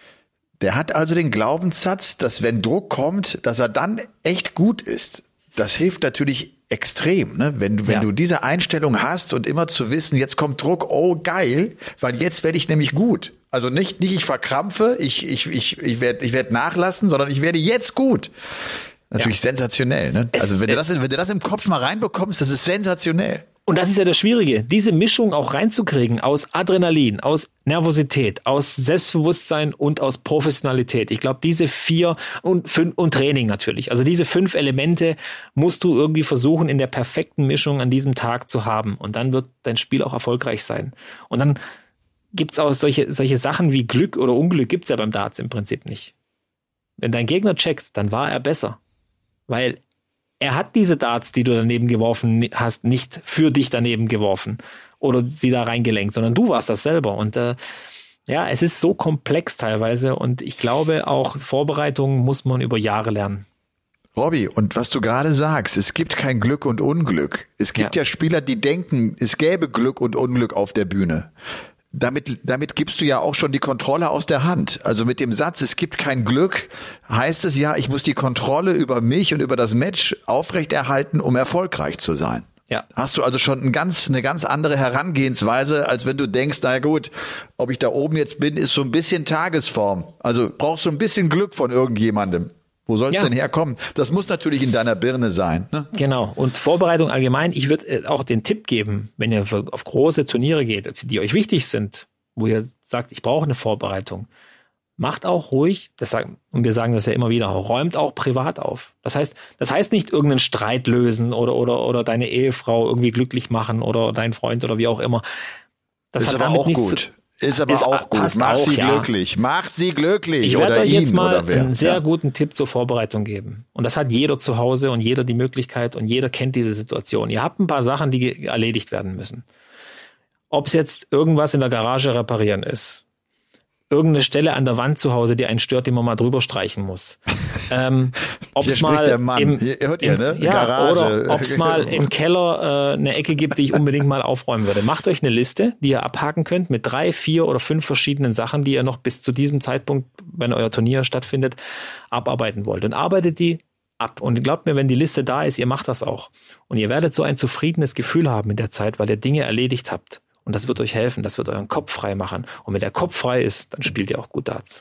Der hat also den Glaubenssatz, dass wenn Druck kommt, dass er dann echt gut ist. Das hilft natürlich extrem, ne? Wenn, wenn ja. du diese Einstellung hast und immer zu wissen, jetzt kommt Druck, oh geil, weil jetzt werde ich nämlich gut. Also nicht, nicht ich verkrampfe, ich, ich, ich, ich werde ich werd nachlassen, sondern ich werde jetzt gut. Natürlich ja. sensationell, ne? Es, also wenn du das, wenn du das im Kopf mal reinbekommst, das ist sensationell. Und das ist ja das Schwierige, diese Mischung auch reinzukriegen aus Adrenalin, aus Nervosität, aus Selbstbewusstsein und aus Professionalität. Ich glaube, diese vier und fünf und Training natürlich. Also diese fünf Elemente musst du irgendwie versuchen, in der perfekten Mischung an diesem Tag zu haben. Und dann wird dein Spiel auch erfolgreich sein. Und dann gibt's auch solche, solche Sachen wie Glück oder Unglück gibt's ja beim Darts im Prinzip nicht. Wenn dein Gegner checkt, dann war er besser. Weil er hat diese Darts, die du daneben geworfen hast, nicht für dich daneben geworfen oder sie da reingelenkt, sondern du warst das selber. Und äh, ja, es ist so komplex teilweise und ich glaube, auch Vorbereitungen muss man über Jahre lernen. Robby, und was du gerade sagst, es gibt kein Glück und Unglück. Es gibt ja. ja Spieler, die denken, es gäbe Glück und Unglück auf der Bühne. Damit, damit gibst du ja auch schon die Kontrolle aus der Hand. Also mit dem Satz, es gibt kein Glück, heißt es ja, ich muss die Kontrolle über mich und über das Match aufrechterhalten, um erfolgreich zu sein. Ja. Hast du also schon ein ganz, eine ganz andere Herangehensweise, als wenn du denkst, na gut, ob ich da oben jetzt bin, ist so ein bisschen Tagesform. Also brauchst du ein bisschen Glück von irgendjemandem. Wo soll es ja. denn herkommen? Das muss natürlich in deiner Birne sein. Ne? Genau. Und Vorbereitung allgemein. Ich würde auch den Tipp geben, wenn ihr auf große Turniere geht, die euch wichtig sind, wo ihr sagt, ich brauche eine Vorbereitung, macht auch ruhig, das sagen, und wir sagen das ja immer wieder, räumt auch privat auf. Das heißt, das heißt nicht irgendeinen Streit lösen oder, oder, oder deine Ehefrau irgendwie glücklich machen oder deinen Freund oder wie auch immer. Das ist hat aber damit auch nichts gut. Zu, Ist aber ist, auch gut. Mach auch, sie ja. glücklich. Mach sie glücklich. Ich werde euch ihn, jetzt mal einen sehr ja. guten Tipp zur Vorbereitung geben. Und das hat jeder zu Hause und jeder die Möglichkeit und jeder kennt diese Situation. Ihr habt ein paar Sachen, die erledigt werden müssen. Ob es jetzt irgendwas in der Garage reparieren ist, irgendeine Stelle an der Wand zu Hause, die einen stört, die man mal drüber streichen muss. Ähm, ob es mal der Mann. im, Hier hört im, ihr, ne? ja, Garage. Oder ob es mal im Keller äh, eine Ecke gibt, die ich unbedingt mal aufräumen würde. Macht euch eine Liste, die ihr abhaken könnt mit drei, vier oder fünf verschiedenen Sachen, die ihr noch bis zu diesem Zeitpunkt, wenn euer Turnier stattfindet, abarbeiten wollt. Und arbeitet die ab. Und glaubt mir, wenn die Liste da ist, ihr macht das auch. Und ihr werdet so ein zufriedenes Gefühl haben in der Zeit, weil ihr Dinge erledigt habt. Und das wird euch helfen, das wird euren Kopf frei machen. Und wenn der Kopf frei ist, dann spielt ihr auch gut Darts.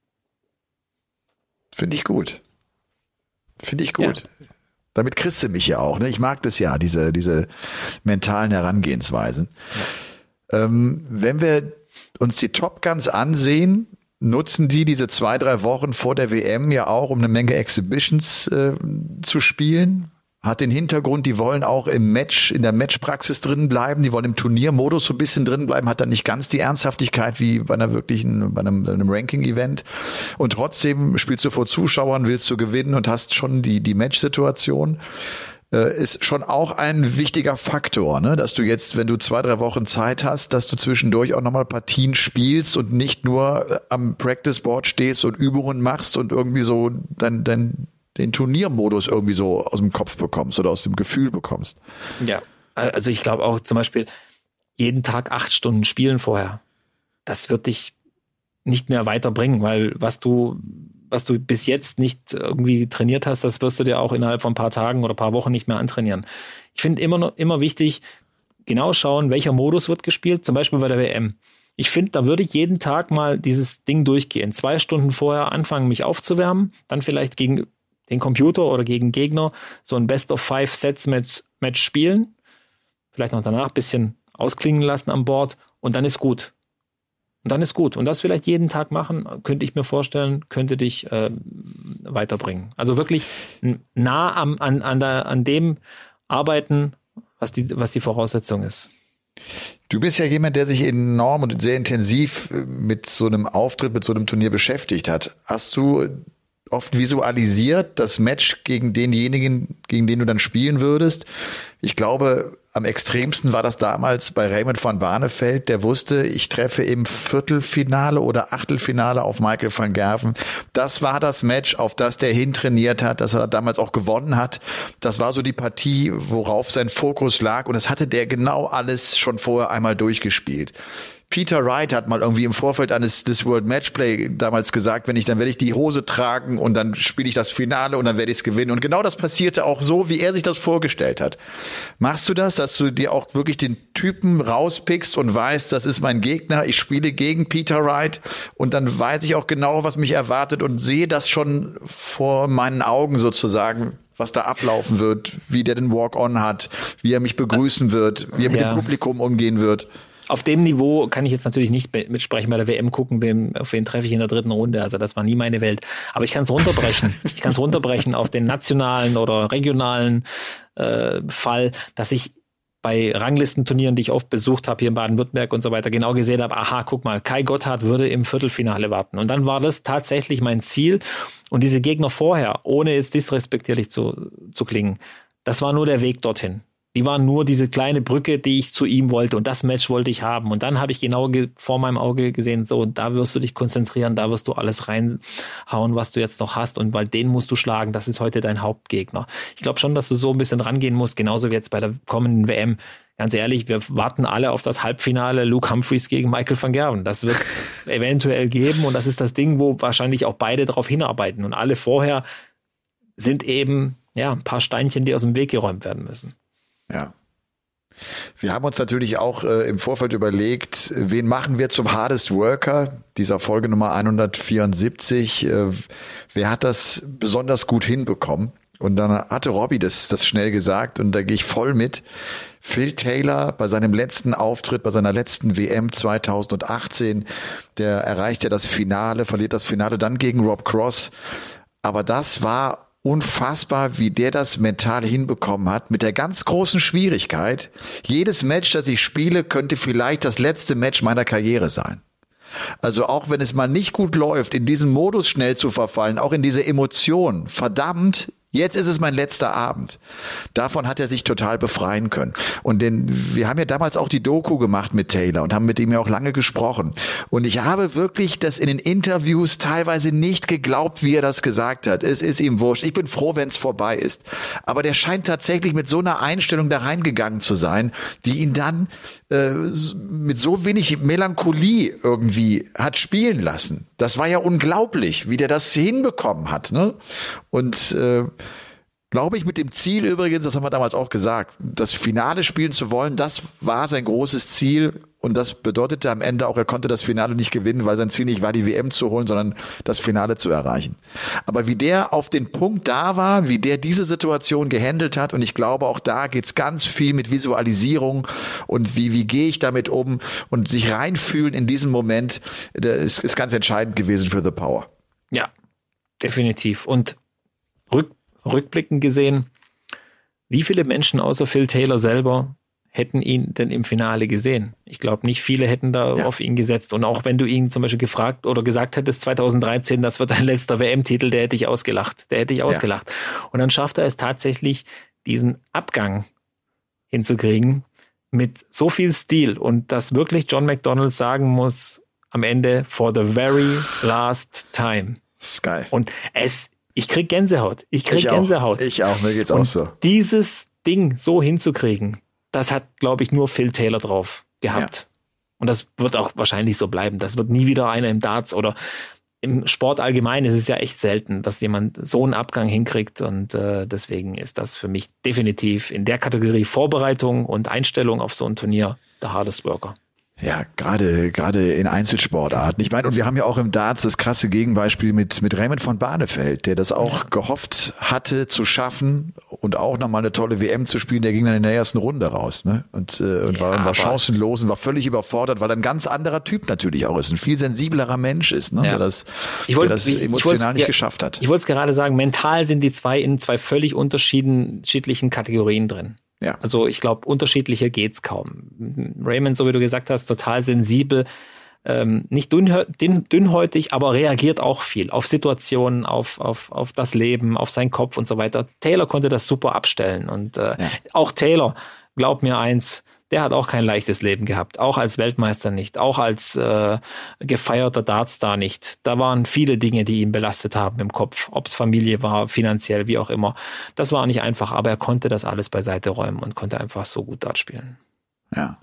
Finde ich gut. Finde ich gut. Ja. Damit kriegst du mich ja auch. Ne? Ich mag das ja, diese, diese mentalen Herangehensweisen. Ja. Ähm, wenn wir uns die Top Guns ansehen, nutzen die diese zwei, drei Wochen vor der W M ja auch, um eine Menge Exhibitions äh, zu spielen. Hat den Hintergrund, die wollen auch im Match, in der Matchpraxis drin bleiben, die wollen im Turniermodus so ein bisschen drin bleiben, hat dann nicht ganz die Ernsthaftigkeit wie bei einer wirklichen, bei einem, bei einem Ranking-Event. Und trotzdem spielst du vor Zuschauern, willst du gewinnen und hast schon die, die Match-Situation. äh, ist schon auch ein wichtiger Faktor, ne? Dass du jetzt, wenn du zwei, drei Wochen Zeit hast, dass du zwischendurch auch nochmal Partien spielst und nicht nur am Practice Board stehst und Übungen machst und irgendwie so dein, dein, den Turniermodus irgendwie so aus dem Kopf bekommst oder aus dem Gefühl bekommst. Ja, also ich glaube auch zum Beispiel jeden Tag acht Stunden spielen vorher. Das wird dich nicht mehr weiterbringen, weil was du was du bis jetzt nicht irgendwie trainiert hast, das wirst du dir auch innerhalb von ein paar Tagen oder ein paar Wochen nicht mehr antrainieren. Ich finde immer noch, immer wichtig, genau schauen, welcher Modus wird gespielt, zum Beispiel bei der W M. Ich finde, da würde ich jeden Tag mal dieses Ding durchgehen. Zwei Stunden vorher anfangen, mich aufzuwärmen, dann vielleicht gegen den Computer oder gegen Gegner so ein Best-of-Five-Sets-Match spielen, vielleicht noch danach ein bisschen ausklingen lassen an Bord und dann ist gut. Und dann ist gut. Und das vielleicht jeden Tag machen, könnte ich mir vorstellen, könnte dich äh, weiterbringen. Also wirklich nah am, an, an, der, an dem arbeiten, was die, was die Voraussetzung ist. Du bist ja jemand, der sich enorm und sehr intensiv mit so einem Auftritt, mit so einem Turnier beschäftigt hat. Hast du oft visualisiert das Match gegen denjenigen, gegen den du dann spielen würdest? Ich glaube, am extremsten war das damals bei Raymond van Barneveld, der wusste, ich treffe im Viertelfinale oder Achtelfinale auf Michael van Gerwen. Das war das Match, auf das der hintrainiert hat, das er damals auch gewonnen hat. Das war so die Partie, worauf sein Fokus lag und das hatte der genau alles schon vorher einmal durchgespielt. Peter Wright hat mal irgendwie im Vorfeld eines des World Matchplay damals gesagt, wenn ich, dann werde ich die Hose tragen und dann spiele ich das Finale und dann werde ich es gewinnen. Und genau das passierte auch so, wie er sich das vorgestellt hat. Machst du das, dass du dir auch wirklich den Typen rauspickst und weißt, das ist mein Gegner, ich spiele gegen Peter Wright und dann weiß ich auch genau, was mich erwartet und sehe das schon vor meinen Augen sozusagen, was da ablaufen wird, wie der den Walk-on hat, wie er mich begrüßen wird, wie er mit ja. dem Publikum umgehen wird? Auf dem Niveau kann ich jetzt natürlich nicht mitsprechen bei der W M gucken, wem, auf wen treffe ich in der dritten Runde. Also das war nie meine Welt. Aber ich kann es runterbrechen. Ich kann es runterbrechen auf den nationalen oder regionalen äh, Fall, dass ich bei Ranglistenturnieren, die ich oft besucht habe, hier in Baden-Württemberg und so weiter, genau gesehen habe, aha, guck mal, Kai Gotthard würde im Viertelfinale warten. Und dann war das tatsächlich mein Ziel. Und diese Gegner vorher, ohne jetzt disrespektierlich zu, zu klingen, das war nur der Weg dorthin. Die waren nur diese kleine Brücke, die ich zu ihm wollte und das Match wollte ich haben. Und dann habe ich genau ge- vor meinem Auge gesehen, so, da wirst du dich konzentrieren, da wirst du alles reinhauen, was du jetzt noch hast und weil den musst du schlagen, das ist heute dein Hauptgegner. Ich glaube schon, dass du so ein bisschen rangehen musst, genauso wie jetzt bei der kommenden W M. Ganz ehrlich, wir warten alle auf das Halbfinale Luke Humphries gegen Michael van Gerwen. Das wird eventuell geben und das ist das Ding, wo wahrscheinlich auch beide darauf hinarbeiten. Und alle vorher sind eben ja ein paar Steinchen, die aus dem Weg geräumt werden müssen. Ja. Wir haben uns natürlich auch äh, im Vorfeld überlegt, wen machen wir zum Hardest Worker dieser Folge Nummer hundertvierundsiebzig. Äh, wer hat das besonders gut hinbekommen? Und dann hatte Robbie das, das schnell gesagt und da gehe ich voll mit. Phil Taylor bei seinem letzten Auftritt, bei seiner letzten W M zweitausendachtzehn, der erreicht ja das Finale, verliert das Finale dann gegen Rob Cross. Aber das war unfassbar, wie der das mental hinbekommen hat, mit der ganz großen Schwierigkeit. Jedes Match, das ich spiele, könnte vielleicht das letzte Match meiner Karriere sein. Also auch wenn es mal nicht gut läuft, in diesen Modus schnell zu verfallen, auch in diese Emotion, verdammt, jetzt ist es mein letzter Abend. Davon hat er sich total befreien können. Und denn wir haben ja damals auch die Doku gemacht mit Taylor und haben mit ihm ja auch lange gesprochen. Und ich habe wirklich das in den Interviews teilweise nicht geglaubt, wie er das gesagt hat. Es ist ihm wurscht. Ich bin froh, wenn es vorbei ist. Aber der scheint tatsächlich mit so einer Einstellung da reingegangen zu sein, die ihn dann äh, mit so wenig Melancholie irgendwie hat spielen lassen. Das war ja unglaublich, wie der das hinbekommen hat, ne? Und äh, glaube ich, mit dem Ziel übrigens, das haben wir damals auch gesagt, das Finale spielen zu wollen, das war sein großes Ziel und das bedeutete am Ende auch, er konnte das Finale nicht gewinnen, weil sein Ziel nicht war, die W M zu holen, sondern das Finale zu erreichen. Aber wie der auf den Punkt da war, wie der diese Situation gehandelt hat und ich glaube, auch da geht's ganz viel mit Visualisierung und wie wie gehe ich damit um und sich reinfühlen in diesen Moment, das ist, ist ganz entscheidend gewesen für The Power. Ja, definitiv. Und rück Rückblickend gesehen, wie viele Menschen außer Phil Taylor selber hätten ihn denn im Finale gesehen? Ich glaube, nicht viele hätten da ja. auf ihn gesetzt. Und auch wenn du ihn zum Beispiel gefragt oder gesagt hättest, zweitausenddreizehn, das wird dein letzter W M-Titel, der hätte ich ausgelacht. Der hätte ich ausgelacht. Ja. Und dann schafft er es tatsächlich, diesen Abgang hinzukriegen mit so viel Stil und dass wirklich John McDonnell sagen muss am Ende for the very last time. Das ist geil. Und es, ich krieg Gänsehaut. Ich krieg ich Gänsehaut. Auch. Ich auch, mir geht's und auch so. Dieses Ding so hinzukriegen, das hat, glaube ich, nur Phil Taylor drauf gehabt. Ja. Und das wird auch wahrscheinlich so bleiben. Das wird nie wieder einer im Darts oder im Sport allgemein ist es ja echt selten, dass jemand so einen Abgang hinkriegt und äh, deswegen ist das für mich definitiv in der Kategorie Vorbereitung und Einstellung auf so ein Turnier der hardest worker. Ja, gerade gerade in Einzelsportarten. Ich meine, und wir haben ja auch im Darts das krasse Gegenbeispiel mit mit Raymond von Barneveld, der das auch ja. gehofft hatte zu schaffen und auch nochmal eine tolle W M zu spielen. Der ging dann in der ersten Runde raus, ne? Und, äh, und ja, war, war chancenlos und war völlig überfordert, weil er ein ganz anderer Typ natürlich auch ist, ein viel sensiblerer Mensch ist, ne? Ja. Der das, wollt, der das ich, emotional ich nicht geschafft hat. Ich wollte es gerade sagen, mental sind die zwei in zwei völlig unterschiedlichen Kategorien drin. Ja. Also ich glaube, unterschiedlicher geht's kaum. Raymond, so wie du gesagt hast, total sensibel, ähm, nicht dünn, dünn, dünnhäutig, aber reagiert auch viel auf Situationen, auf, auf, auf das Leben, auf seinen Kopf und so weiter. Taylor konnte das super abstellen und äh, ja. auch Taylor, glaub mir eins, der hat auch kein leichtes Leben gehabt, auch als Weltmeister nicht, auch als äh, gefeierter Dartstar nicht. Da waren viele Dinge, die ihn belastet haben im Kopf, ob es Familie war, finanziell, wie auch immer. Das war nicht einfach, aber er konnte das alles beiseite räumen und konnte einfach so gut Dart spielen. Ja,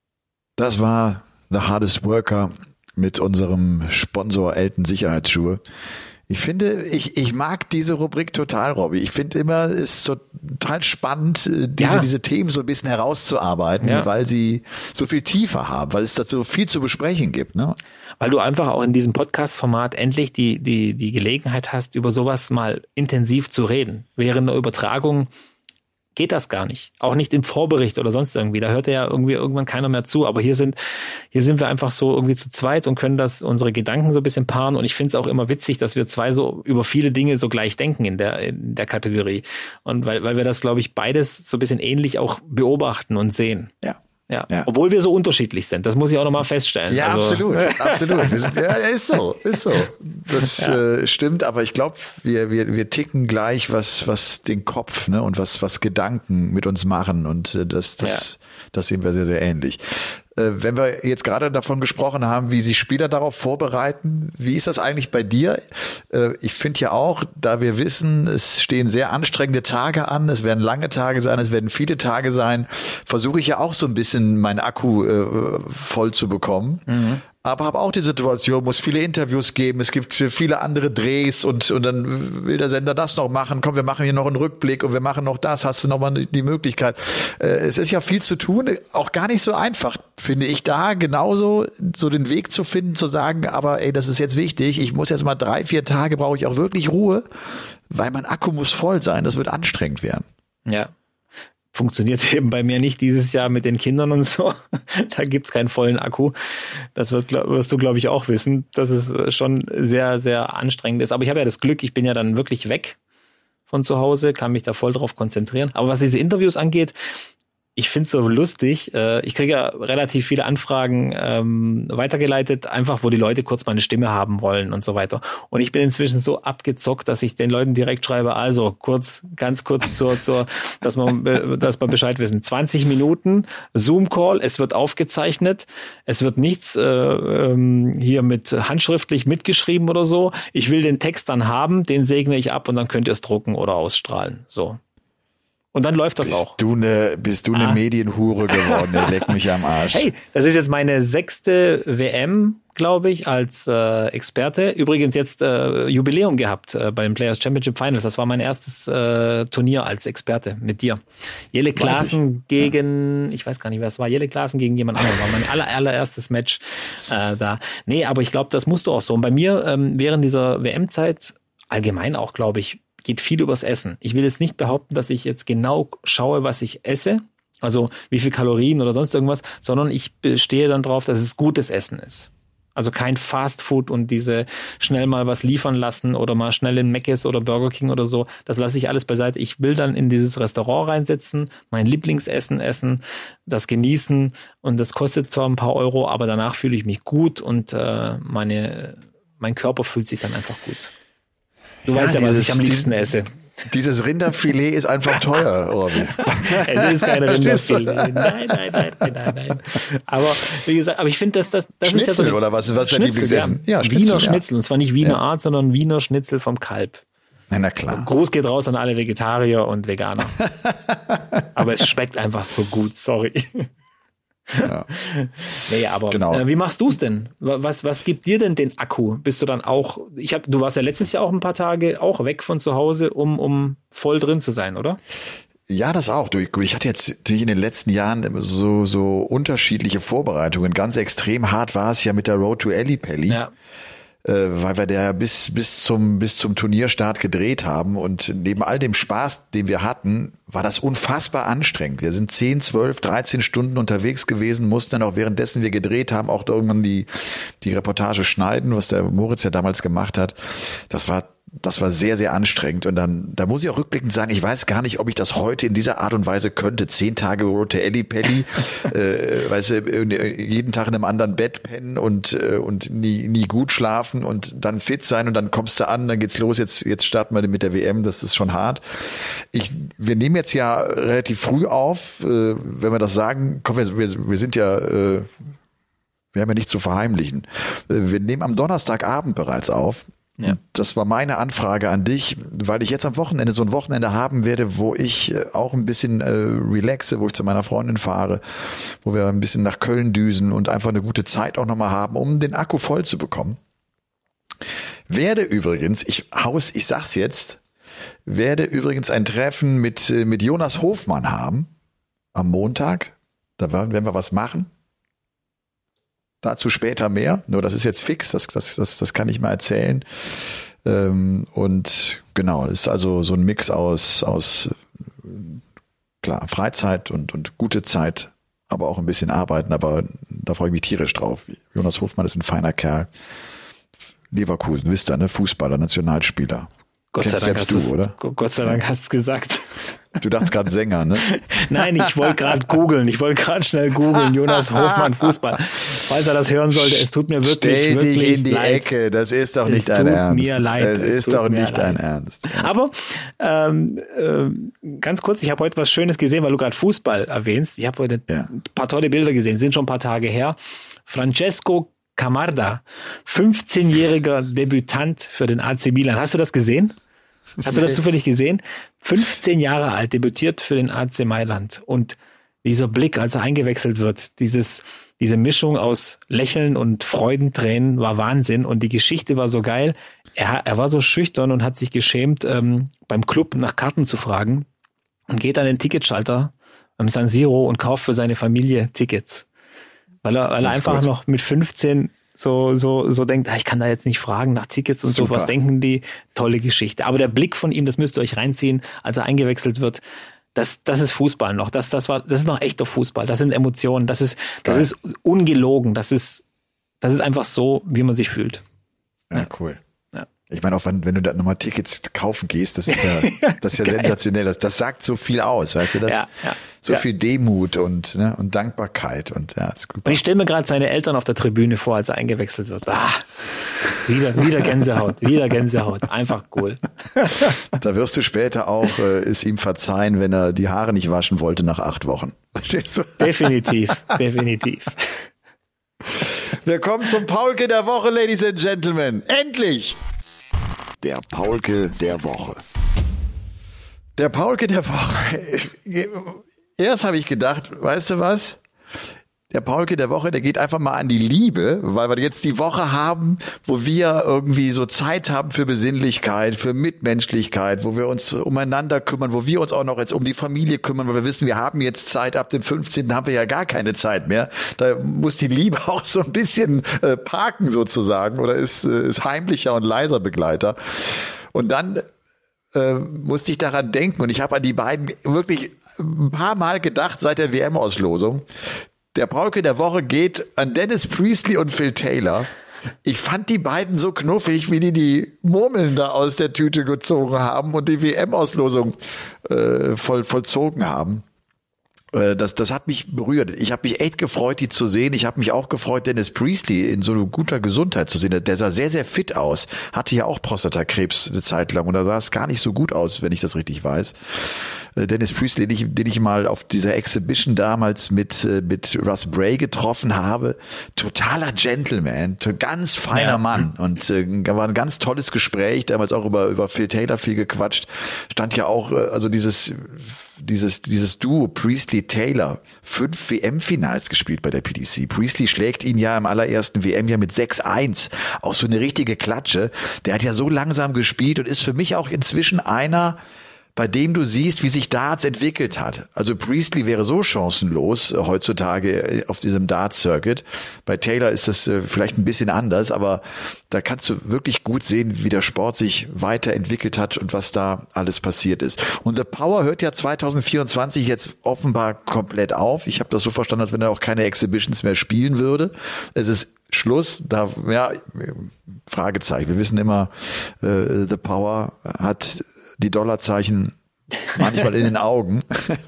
das war The Hardest Worker mit unserem Sponsor Elten Sicherheitsschuhe. Ich finde, ich, ich mag diese Rubrik total, Robby. Ich finde immer, es ist total spannend, diese, ja. diese Themen so ein bisschen herauszuarbeiten, ja. weil sie so viel Tiefer haben, weil es dazu viel zu besprechen gibt, ne? Weil du einfach auch in diesem Podcast-Format endlich die, die, die Gelegenheit hast, über sowas mal intensiv zu reden. Während der Übertragung geht das gar nicht. Auch nicht im Vorbericht oder sonst irgendwie. Da hört ja irgendwie irgendwann keiner mehr zu. Aber hier sind, hier sind wir einfach so irgendwie zu zweit und können das, unsere Gedanken so ein bisschen paaren. Und ich finde es auch immer witzig, dass wir zwei so über viele Dinge so gleich denken in der, in der Kategorie. Und weil, weil wir das, glaube ich, beides so ein bisschen ähnlich auch beobachten und sehen. Ja. Ja. ja, obwohl wir so unterschiedlich sind. Das muss ich auch nochmal feststellen. Ja, also, absolut, absolut. Wir sind, ja, ist so, ist so. Das ja. äh, stimmt, aber ich glaube, wir, wir, wir ticken gleich, was, was den Kopf, ne, und was, was Gedanken mit uns machen und äh, das, das, ja. das sehen wir sehr, sehr ähnlich. Äh, wenn wir jetzt gerade davon gesprochen haben, wie sich Spieler darauf vorbereiten, wie ist das eigentlich bei dir? Äh, ich finde ja auch, da wir wissen, es stehen sehr anstrengende Tage an, es werden lange Tage sein, es werden viele Tage sein, versuche ich ja auch so ein bisschen meinen Akku äh, voll zu bekommen. Mhm. Aber habe auch die Situation, muss viele Interviews geben, es gibt viele andere Drehs und, und dann will der Sender das noch machen, komm, wir machen hier noch einen Rückblick und wir machen noch das, hast du noch mal die Möglichkeit. Äh, es ist ja viel zu tun, auch gar nicht so einfach, finde ich, da genauso so den Weg zu finden, zu sagen, aber ey, das ist jetzt wichtig, ich muss jetzt mal drei, vier Tage, brauche ich auch wirklich Ruhe, weil mein Akku muss voll sein, das wird anstrengend werden. Ja. Funktioniert eben bei mir nicht dieses Jahr mit den Kindern und so. Da gibt's keinen vollen Akku. Das wird, wirst du, glaube ich, auch wissen, dass es schon sehr, sehr anstrengend ist. Aber ich habe ja das Glück, ich bin ja dann wirklich weg von zu Hause, kann mich da voll drauf konzentrieren. Aber was diese Interviews angeht, ich finde es so lustig. Ich kriege ja relativ viele Anfragen ähm, weitergeleitet, einfach wo die Leute kurz meine Stimme haben wollen und so weiter. Und ich bin inzwischen so abgezockt, dass ich den Leuten direkt schreibe, also kurz, ganz kurz zur, zur, dass man, dass man Bescheid wissen. zwanzig Minuten Zoom-Call, es wird aufgezeichnet, es wird nichts äh, ähm, hier mit handschriftlich mitgeschrieben oder so. Ich will den Text dann haben, den segne ich ab und dann könnt ihr es drucken oder ausstrahlen. So. Und dann läuft das bist auch. Du ne, bist du eine ah. Medienhure geworden, der leckt mich am Arsch. Hey, das ist jetzt meine sechste W M, glaube ich, als äh, Experte. Übrigens jetzt äh, Jubiläum gehabt äh, bei den Players Championship Finals. Das war mein erstes äh, Turnier als Experte mit dir. Jelle Klaassen gegen, ja. ich weiß gar nicht, wer es war, Jelle Klaassen gegen jemand anderen. War mein aller, allererstes Match äh, da. Nee, aber ich glaube, das musst du auch so. Und bei mir ähm, während dieser W M-Zeit, allgemein auch, glaube ich, geht viel übers Essen. Ich will jetzt nicht behaupten, dass ich jetzt genau schaue, was ich esse, also wie viel Kalorien oder sonst irgendwas, sondern ich bestehe dann drauf, dass es gutes Essen ist. Also kein Fast Food und diese schnell mal was liefern lassen oder mal schnell in Mc's oder Burger King oder so. Das lasse ich alles beiseite. Ich will dann in dieses Restaurant reinsetzen, mein Lieblingsessen essen, das genießen und das kostet zwar ein paar Euro, aber danach fühle ich mich gut und äh, meine, mein Körper fühlt sich dann einfach gut. Du ja, weißt ja, dieses, was ich am liebsten esse. Dieses Rinderfilet ist einfach teuer, Robby. Es ist kein Rinderfilet. Nein, nein, nein, nein, nein, nein. Aber wie gesagt, aber ich finde, das, das, das Schnitzel, ist ja so oder was, was ist dein Lieblingsessen? Ja, Ja, Schnitzel, Wiener ja. Schnitzel. Und zwar nicht Wiener Ja. Art, sondern Wiener Schnitzel vom Kalb. Na, na klar. Gruß geht raus an alle Vegetarier und Veganer. Aber es schmeckt einfach so gut, sorry. Ja. Nee, aber Genau. äh, wie machst du es denn? Was, was gibt dir denn den Akku? Bist du dann auch, ich hab, du warst ja letztes Jahr auch ein paar Tage auch weg von zu Hause, um, um voll drin zu sein, oder? Ja, das auch. Du, Ich hatte jetzt natürlich in den letzten Jahren so, so unterschiedliche Vorbereitungen. Ganz extrem hart war es ja mit der Road to Ellipelli. Ja. Äh, weil wir der bis bis zum bis zum Turnierstart gedreht haben und neben all dem Spaß, den wir hatten, war das unfassbar anstrengend. Wir sind zehn, zwölf, dreizehn Stunden unterwegs gewesen, mussten dann auch währenddessen wir gedreht haben, auch irgendwann die die Reportage schneiden, was der Moritz ja damals gemacht hat. Das war Das war sehr, sehr anstrengend. Und dann, da muss ich auch rückblickend sagen, ich weiß gar nicht, ob ich das heute in dieser Art und Weise könnte. Zehn Tage Road to Ellipelli, äh, weißt du, jeden Tag in einem anderen Bett pennen und, äh, und nie, nie gut schlafen und dann fit sein und dann kommst du an, dann geht's los, jetzt, jetzt starten wir mit der W M, das ist schon hart. Ich, wir nehmen jetzt ja relativ früh auf, äh, wenn wir das sagen, komm, wir, wir, wir sind ja, äh, wir haben ja nicht zu verheimlichen. Äh, wir nehmen am Donnerstagabend bereits auf. Ja. Das war meine Anfrage an dich, weil ich jetzt am Wochenende so ein Wochenende haben werde, wo ich auch ein bisschen äh, relaxe, wo ich zu meiner Freundin fahre, wo wir ein bisschen nach Köln düsen und einfach eine gute Zeit auch nochmal haben, um den Akku voll zu bekommen. Werde übrigens, ich haus, ich sag's jetzt, werde übrigens ein Treffen mit, mit Jonas Hofmann haben am Montag. Da werden wir was machen. Dazu später mehr, nur das ist jetzt fix, das, das, das, das kann ich mal erzählen. Ähm, und genau, das ist also so ein Mix aus, aus klar, Freizeit und, und gute Zeit, aber auch ein bisschen arbeiten, aber da freue ich mich tierisch drauf. Jonas Hofmann ist ein feiner Kerl. Leverkusen, wisst ihr, ne? Fußballer, Nationalspieler. Gott sei Dank hast du, oder? Gott sei Dank hast du gesagt. Du dachtest gerade Sänger, ne? Nein, ich wollte gerade googeln. Ich wollte gerade schnell googeln. Jonas Hofmann, Fußball. Falls er das hören sollte, es tut mir wirklich, Stell wirklich dich in die leid. Ecke. Das ist doch nicht es dein tut Ernst. Mir leid. Es, es ist doch nicht dein leid. Ernst. Ja. Aber ähm, äh, ganz kurz, ich habe heute was Schönes gesehen, weil du gerade Fußball erwähnst. Ich habe heute ja. ein paar tolle Bilder gesehen, sind schon ein paar Tage her. Francesco Camarda, fünfzehnjähriger Debütant für den A C Milan. Hast du das gesehen? Hast du das zufällig gesehen? fünfzehn Jahre alt, debütiert für den A C Mailand. Und dieser Blick, als er eingewechselt wird, dieses, diese Mischung aus Lächeln und Freudentränen war Wahnsinn. Und die Geschichte war so geil. Er, er war so schüchtern und hat sich geschämt, ähm, beim Club nach Karten zu fragen und geht an den Ticketschalter am San Siro und kauft für seine Familie Tickets. Weil er, weil er einfach gut. noch mit fünfzehn so, so, so denkt, ah, ich kann da jetzt nicht fragen nach Tickets und Super. so, was denken die? Tolle Geschichte. Aber der Blick von ihm, das müsst ihr euch reinziehen, als er eingewechselt wird, das, das ist Fußball noch. Das, das war, das ist noch echter Fußball. Das sind Emotionen. Das ist, das Geil. ist ungelogen. Das ist, das ist einfach so, wie man sich fühlt. Ja, ja. Cool. Ja. Ich meine, auch wenn, wenn du da nochmal Tickets kaufen gehst, das ist ja, das ist ja sensationell. Das, das sagt so viel aus, weißt du, das? Ja, ja. So ja. viel Demut und, ne, und Dankbarkeit und ja, ist gut. Und ich stelle mir gerade seine Eltern auf der Tribüne vor, als er eingewechselt wird. Ah, wieder, wieder Gänsehaut, wieder Gänsehaut. Einfach cool. Da wirst du später auch äh, es ihm verzeihen, wenn er die Haare nicht waschen wollte nach acht Wochen. Verstehst du? Definitiv, definitiv. Wir kommen zum Paulke der Woche, Ladies and Gentlemen. Endlich! Der Paulke der Woche. Der Paulke der Woche. Erst habe ich gedacht, weißt du was? Der Paulke der Woche, der geht einfach mal an die Liebe, weil wir jetzt die Woche haben, wo wir irgendwie so Zeit haben für Besinnlichkeit, für Mitmenschlichkeit, wo wir uns umeinander kümmern, wo wir uns auch noch jetzt um die Familie kümmern, weil wir wissen, wir haben jetzt Zeit, ab dem fünfzehnten haben wir ja gar keine Zeit mehr. Da muss die Liebe auch so ein bisschen äh, parken sozusagen oder ist, äh, ist heimlicher und leiser Begleiter. Und dann äh, musste ich daran denken und ich habe an die beiden wirklich ein paar Mal gedacht seit der W M-Auslosung. Der Paulke der Woche geht an Dennis Priestley und Phil Taylor. Ich fand die beiden so knuffig, wie die die Murmeln da aus der Tüte gezogen haben und die W M-Auslosung äh, voll, vollzogen haben. Das, das hat mich berührt. Ich habe mich echt gefreut, die zu sehen. Ich habe mich auch gefreut, Dennis Priestley in so guter Gesundheit zu sehen. Der sah sehr, sehr fit aus. Hatte ja auch Prostatakrebs eine Zeit lang und da sah es gar nicht so gut aus, wenn ich das richtig weiß. Dennis Priestley, den ich, den ich mal auf dieser Exhibition damals mit mit Russ Bray getroffen habe, totaler Gentleman, ganz feiner ja. Mann und äh, war ein ganz tolles Gespräch, damals auch über über Phil Taylor viel gequatscht, stand ja auch, also dieses dieses dieses Duo Priestley-Taylor, fünf W M-Finals gespielt bei der P D C. Priestley schlägt ihn ja im allerersten W M-Jahr mit sechs eins, auch so eine richtige Klatsche. Der hat ja so langsam gespielt und ist für mich auch inzwischen einer, bei dem du siehst, wie sich Darts entwickelt hat. Also Priestley wäre so chancenlos äh, heutzutage auf diesem Darts-Circuit. Bei Taylor ist das äh, vielleicht ein bisschen anders, aber da kannst du wirklich gut sehen, wie der Sport sich weiterentwickelt hat und was da alles passiert ist. Und The Power hört ja zwanzig vierundzwanzig jetzt offenbar komplett auf. Ich habe das so verstanden, als wenn er auch keine Exhibitions mehr spielen würde. Es ist Schluss, da, ja, Fragezeichen. Wir wissen immer, äh, The Power hat die Dollarzeichen manchmal in den Augen.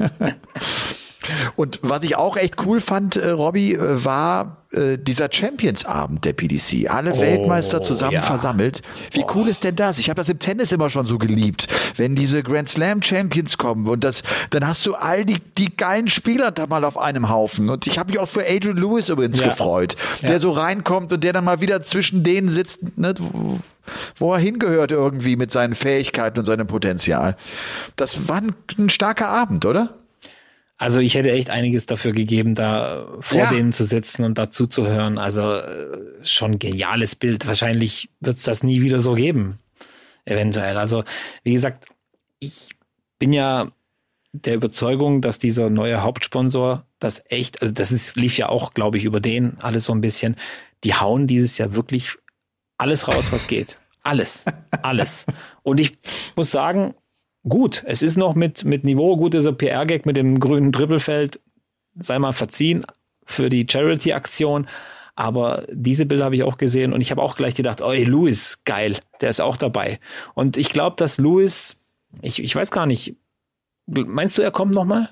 Und was ich auch echt cool fand, äh, Robby, äh, war äh, dieser Champions-Abend der P D C. Alle oh, Weltmeister zusammen ja. versammelt. Wie oh. cool ist denn das? Ich habe das im Tennis immer schon so geliebt. Wenn diese Grand Slam Champions kommen und das, dann hast du all die, die geilen Spieler da mal auf einem Haufen. Und ich habe mich auch für Adrian Lewis übrigens ja. gefreut, der ja. so reinkommt und der dann mal wieder zwischen denen sitzt, ne, wo, wo er hingehört irgendwie mit seinen Fähigkeiten und seinem Potenzial. Das war ein, ein starker Abend, oder? Also ich hätte echt einiges dafür gegeben, da vor ja. denen zu sitzen und dazu zu hören. Also schon ein geniales Bild. Wahrscheinlich wird es das nie wieder so geben, eventuell. Also wie gesagt, ich bin ja der Überzeugung, dass dieser neue Hauptsponsor das echt, also das ist, lief ja auch, glaube ich, über den alles so ein bisschen, die hauen dieses Jahr wirklich alles raus, was geht. Alles. Alles. Und ich muss sagen, gut, es ist noch mit, mit Niveau, gut, dieser P R-Gag mit dem grünen Trippelfeld, sei mal verziehen für die Charity-Aktion, aber diese Bilder habe ich auch gesehen und ich habe auch gleich gedacht, oh, ey, Lewis, geil, der ist auch dabei. Und ich glaube, dass Lewis, ich, ich weiß gar nicht, meinst du, er kommt nochmal?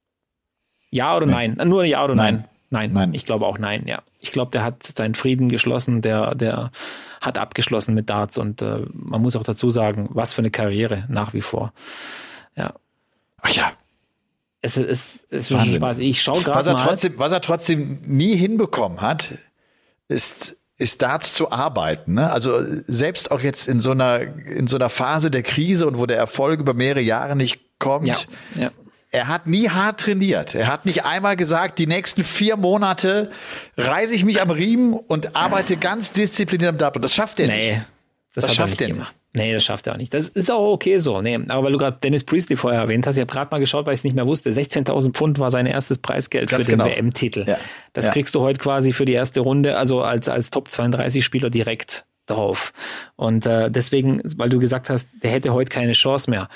Ja oder nein? nein? Nur ja oder nein? Nein. Nein, nein. Ich glaube auch nein, ja. Ich glaube, der hat seinen Frieden geschlossen, der, der hat abgeschlossen mit Darts und äh, man muss auch dazu sagen, was für eine Karriere nach wie vor. Ja. Ach ja. Es ist, es ist wirklich Spaß. Ich schaue gerade mal. Trotzdem, was er trotzdem nie hinbekommen hat, ist, ist Darts zu arbeiten. Ne? Also selbst auch jetzt in so einer, in so einer Phase der Krise und wo der Erfolg über mehrere Jahre nicht kommt, ja, ja. Er hat nie hart trainiert. Er hat nicht einmal gesagt, die nächsten vier Monate reiße ich mich am Riemen und arbeite ganz diszipliniert am Dart. Und das schafft er nee, nicht. Das, das schafft er nicht. Nee, das schafft er auch nicht. Das ist auch okay so. Nee, aber weil du gerade Dennis Priestley vorher erwähnt hast, ich habe gerade mal geschaut, weil ich es nicht mehr wusste. sechzehntausend Pfund war sein erstes Preisgeld ganz für den genau. W M-Titel. Ja. Das ja. kriegst du heute quasi für die erste Runde, also als, als Top zweiunddreißig-Spieler direkt drauf. Und äh, deswegen, weil du gesagt hast, der hätte heute keine Chance mehr.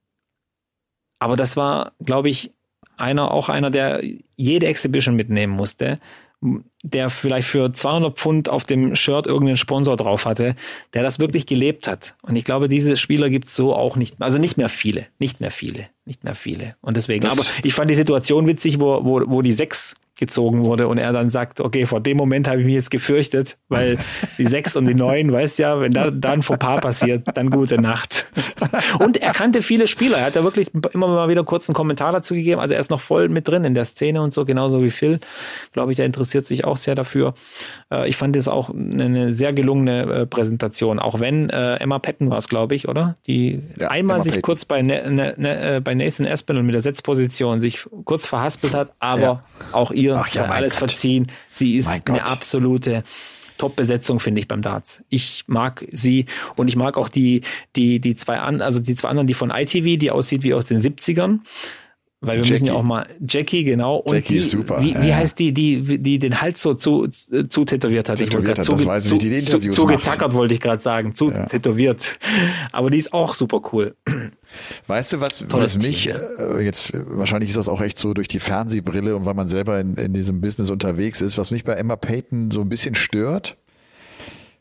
Aber das war, glaube ich, einer, auch einer, der jede Exhibition mitnehmen musste, der vielleicht für zweihundert Pfund auf dem Shirt irgendeinen Sponsor drauf hatte, der das wirklich gelebt hat. Und ich glaube, diese Spieler gibt's so auch nicht mehr. Also nicht mehr viele, nicht mehr viele, nicht mehr viele. Und deswegen, das aber ich fand die Situation witzig, wo, wo, wo die sechs gezogen wurde und er dann sagt, okay, vor dem Moment habe ich mich jetzt gefürchtet, weil die sechs und die neun, weißt ja, wenn da, da ein Fauxpas passiert, dann gute Nacht. Und er kannte viele Spieler, er hat ja wirklich immer mal wieder kurz einen Kommentar dazu gegeben, also er ist noch voll mit drin in der Szene und so, genauso wie Phil, glaube ich, der interessiert sich auch sehr dafür. Ich fand das auch eine sehr gelungene Präsentation, auch wenn äh, Emma Patton war es, glaube ich, oder? Die ja, einmal Emma sich Patton. kurz bei, ne, ne, ne, bei Nathan Aspinall mit der Setzposition sich kurz verhaspelt hat, aber ja. auch ihr Ach ja, alles Gott. verziehen. Sie ist eine absolute Top-Besetzung, finde ich, beim Darts. Ich mag sie und ich mag auch die, die, die zwei an, also die zwei anderen, die von I T V, die aussieht wie aus den siebzigern. Weil wir Jackie. müssen ja auch mal, Jackie, genau. Und Jackie die, ist super. Wie, wie ja. heißt die, die, die den Hals so zu, zu tätowiert hat? Tätowiert ich hat, das weiß ich, wie die, die Interviews zu, zu getackert, wollte ich gerade sagen. Zu ja. tätowiert. Aber die ist auch super cool. Weißt du, was, was mich, äh, jetzt, wahrscheinlich ist das auch echt so durch die Fernsehbrille und weil man selber in, in diesem Business unterwegs ist, was mich bei Emma Patton so ein bisschen stört,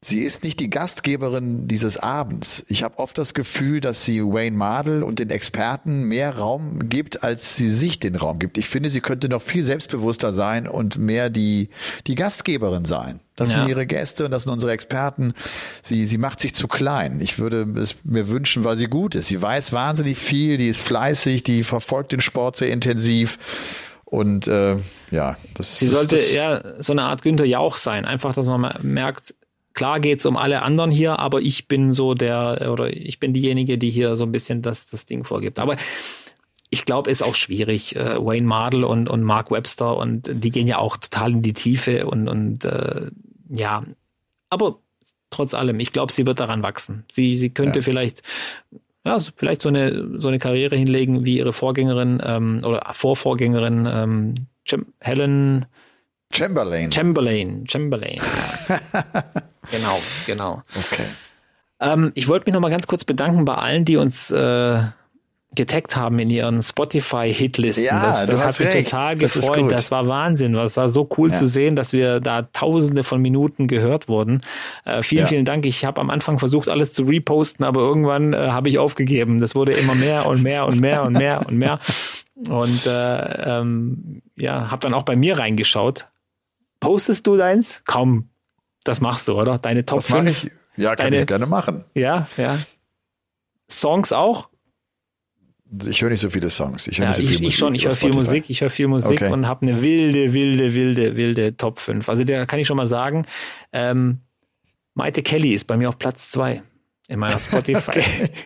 sie ist nicht die Gastgeberin dieses Abends. Ich habe oft das Gefühl, dass sie Wayne Mardle und den Experten mehr Raum gibt, als sie sich den Raum gibt. Ich finde, sie könnte noch viel selbstbewusster sein und mehr die, die Gastgeberin sein. Das ja. sind ihre Gäste und das sind unsere Experten. Sie, sie macht sich zu klein. Ich würde es mir wünschen, weil sie gut ist. Sie weiß wahnsinnig viel, die ist fleißig, die verfolgt den Sport sehr intensiv. Und äh, ja, das Sie ist, sollte das eher so eine Art Günther Jauch sein. Einfach, dass man merkt, klar geht's um alle anderen hier, aber ich bin so der, oder ich bin diejenige, die hier so ein bisschen das, das Ding vorgibt. Aber ich glaube, es ist auch schwierig. Äh, Wayne Mardle und, und Mark Webster, und die gehen ja auch total in die Tiefe und, und äh, ja, aber trotz allem, ich glaube, sie wird daran wachsen. Sie, sie könnte ja. vielleicht, ja, vielleicht so eine, so eine Karriere hinlegen wie ihre Vorgängerin ähm, oder Vorvorgängerin ähm, Helen Chamberlain. Chamberlain, Chamberlain. Genau, genau. Okay. Ähm, ich wollte mich noch mal ganz kurz bedanken bei allen, die uns äh, getaggt haben in ihren Spotify-Hitlisten. Ja, das das hat mich recht. total Das gefreut. Das war Wahnsinn. Das war so cool ja. zu sehen, dass wir da tausende von Minuten gehört wurden. Äh, vielen, ja. vielen Dank. Ich habe am Anfang versucht, alles zu reposten, aber irgendwann äh, habe ich aufgegeben. Das wurde immer mehr und mehr und mehr und mehr und mehr. Und äh, ähm, ja, habe dann auch bei mir reingeschaut. Postest du deins? Komm, das machst du, oder? Deine Top das fünf? Ich, ja, kann deine, ich gerne machen. Ja, ja. Songs auch? Ich höre nicht so viele Songs. Ich höre ja, nicht so viel ich, Musik. Ich schon, ich höre viel Musik, ich höre viel Musik okay. und habe eine wilde, wilde, wilde, wilde Top fünf. Also da kann ich schon mal sagen, ähm, Maite Kelly ist bei mir auf Platz zwei in meiner Spotify.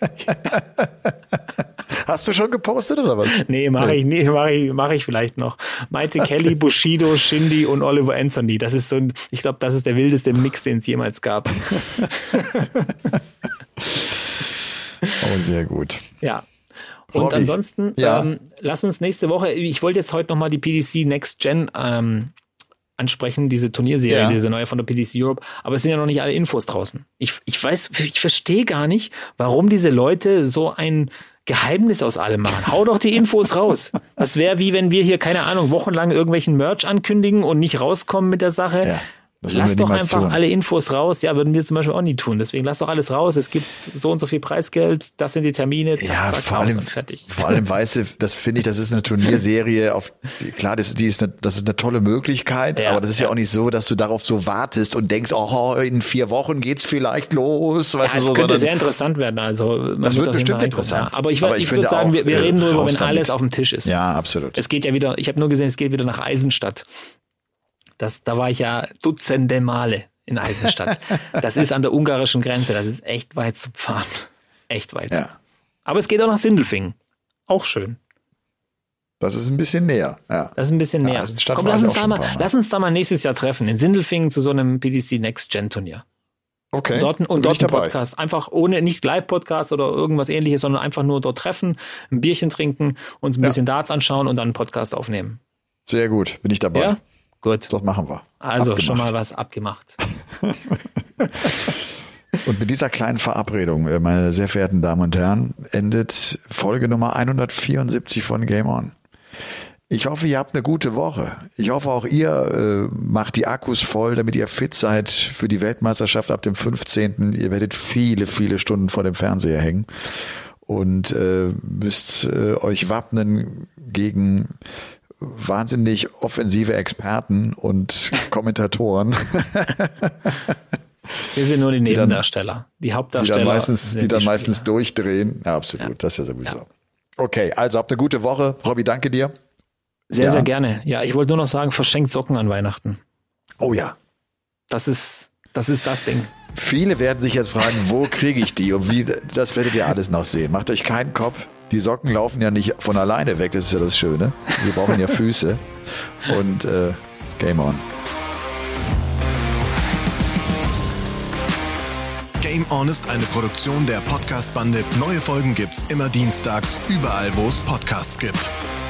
Hast du schon gepostet oder was? Nee, mache ich nicht, mache ich, mach ich vielleicht noch. Maite Kelly, Bushido, Shindy und Oliver Anthony. Das ist so ein, ich glaube, das ist der wildeste Mix, den es jemals gab. Oh, sehr gut. Ja. Und Robby, ansonsten, ja. ähm, lass uns nächste Woche, ich wollte jetzt heute nochmal die P D C Next Gen ähm, ansprechen, diese Turnierserie, ja. diese neue von der P D C Europe, aber es sind ja noch nicht alle Infos draußen. Ich, ich weiß, ich verstehe gar nicht, warum diese Leute so ein Geheimnis aus allem machen. Hau doch die Infos raus. Das wäre wie wenn wir hier, keine Ahnung, wochenlang irgendwelchen Merch ankündigen und nicht rauskommen mit der Sache. Ja. Lass doch einfach tun. alle Infos raus. Ja, würden wir zum Beispiel auch nie tun. Deswegen lass doch alles raus. Es gibt so und so viel Preisgeld. Das sind die Termine. Zack, ja, zack, vor raus allem, und fertig. Vor allem, weißt du, das finde ich, das ist eine Turnierserie. Auf, klar, das, die ist eine, das ist eine tolle Möglichkeit. Ja, aber das ist ja. ja auch nicht so, dass du darauf so wartest und denkst, oh, in vier Wochen geht's vielleicht los. Weißt ja, du, so, könnte sondern, sehr interessant werden. Also das wird bestimmt interessant. Ja. Aber ich, aber ich, ich würde sagen, auch, wir, wir reden darüber, wenn alles damit. auf dem Tisch ist. Ja, absolut. Es geht ja wieder, ich habe nur gesehen, es geht wieder nach Eisenstadt. Das, da war ich ja dutzende Male in Eisenstadt. Das ist an der ungarischen Grenze. Das ist echt weit zu fahren. Echt weit. Ja. Aber es geht auch nach Sindelfingen. Auch schön. Das ist ein bisschen näher. Ja. Das ist ein bisschen näher. Ja, Komm, lass uns, da mal, lass uns da mal nächstes Jahr treffen. In Sindelfingen zu so einem P D C Next Gen Turnier. Okay. Und dort, und dort ein Podcast. Einfach ohne, nicht Live-Podcast oder irgendwas ähnliches, sondern einfach nur dort treffen, ein Bierchen trinken, uns ein ja. bisschen Darts anschauen und dann einen Podcast aufnehmen. Sehr gut. Bin ich dabei. Ja? Gut. Das machen wir. Also abgemacht. Schon mal was abgemacht. Und mit dieser kleinen Verabredung, meine sehr verehrten Damen und Herren, endet Folge Nummer hundertvierundsiebzig von Game On. Ich hoffe, ihr habt eine gute Woche. Ich hoffe, auch ihr äh, macht die Akkus voll, damit ihr fit seid für die Weltmeisterschaft ab dem fünfzehnten Ihr werdet viele, viele Stunden vor dem Fernseher hängen und äh, müsst äh, euch wappnen gegen wahnsinnig offensive Experten und Kommentatoren. Wir sind nur die Nebendarsteller. Die, dann, die Hauptdarsteller. Die dann meistens, die dann die meistens durchdrehen. Ja, absolut. Ja. Das ist ja sowieso. Ja. Okay, also habt eine gute Woche. Robby, danke dir. Sehr, ja. sehr gerne. Ja, ich wollte nur noch sagen, verschenkt Socken an Weihnachten. Oh ja. Das ist, das ist das Ding. Viele werden sich jetzt fragen, wo kriege ich die und wie, das werdet ihr alles noch sehen. Macht euch keinen Kopf. Die Socken laufen ja nicht von alleine weg, das ist ja das Schöne. Sie brauchen ja Füße. Und äh, Game On. Game On ist eine Produktion der Podcast-Bande. Neue Folgen gibt's immer dienstags, überall wo es Podcasts gibt.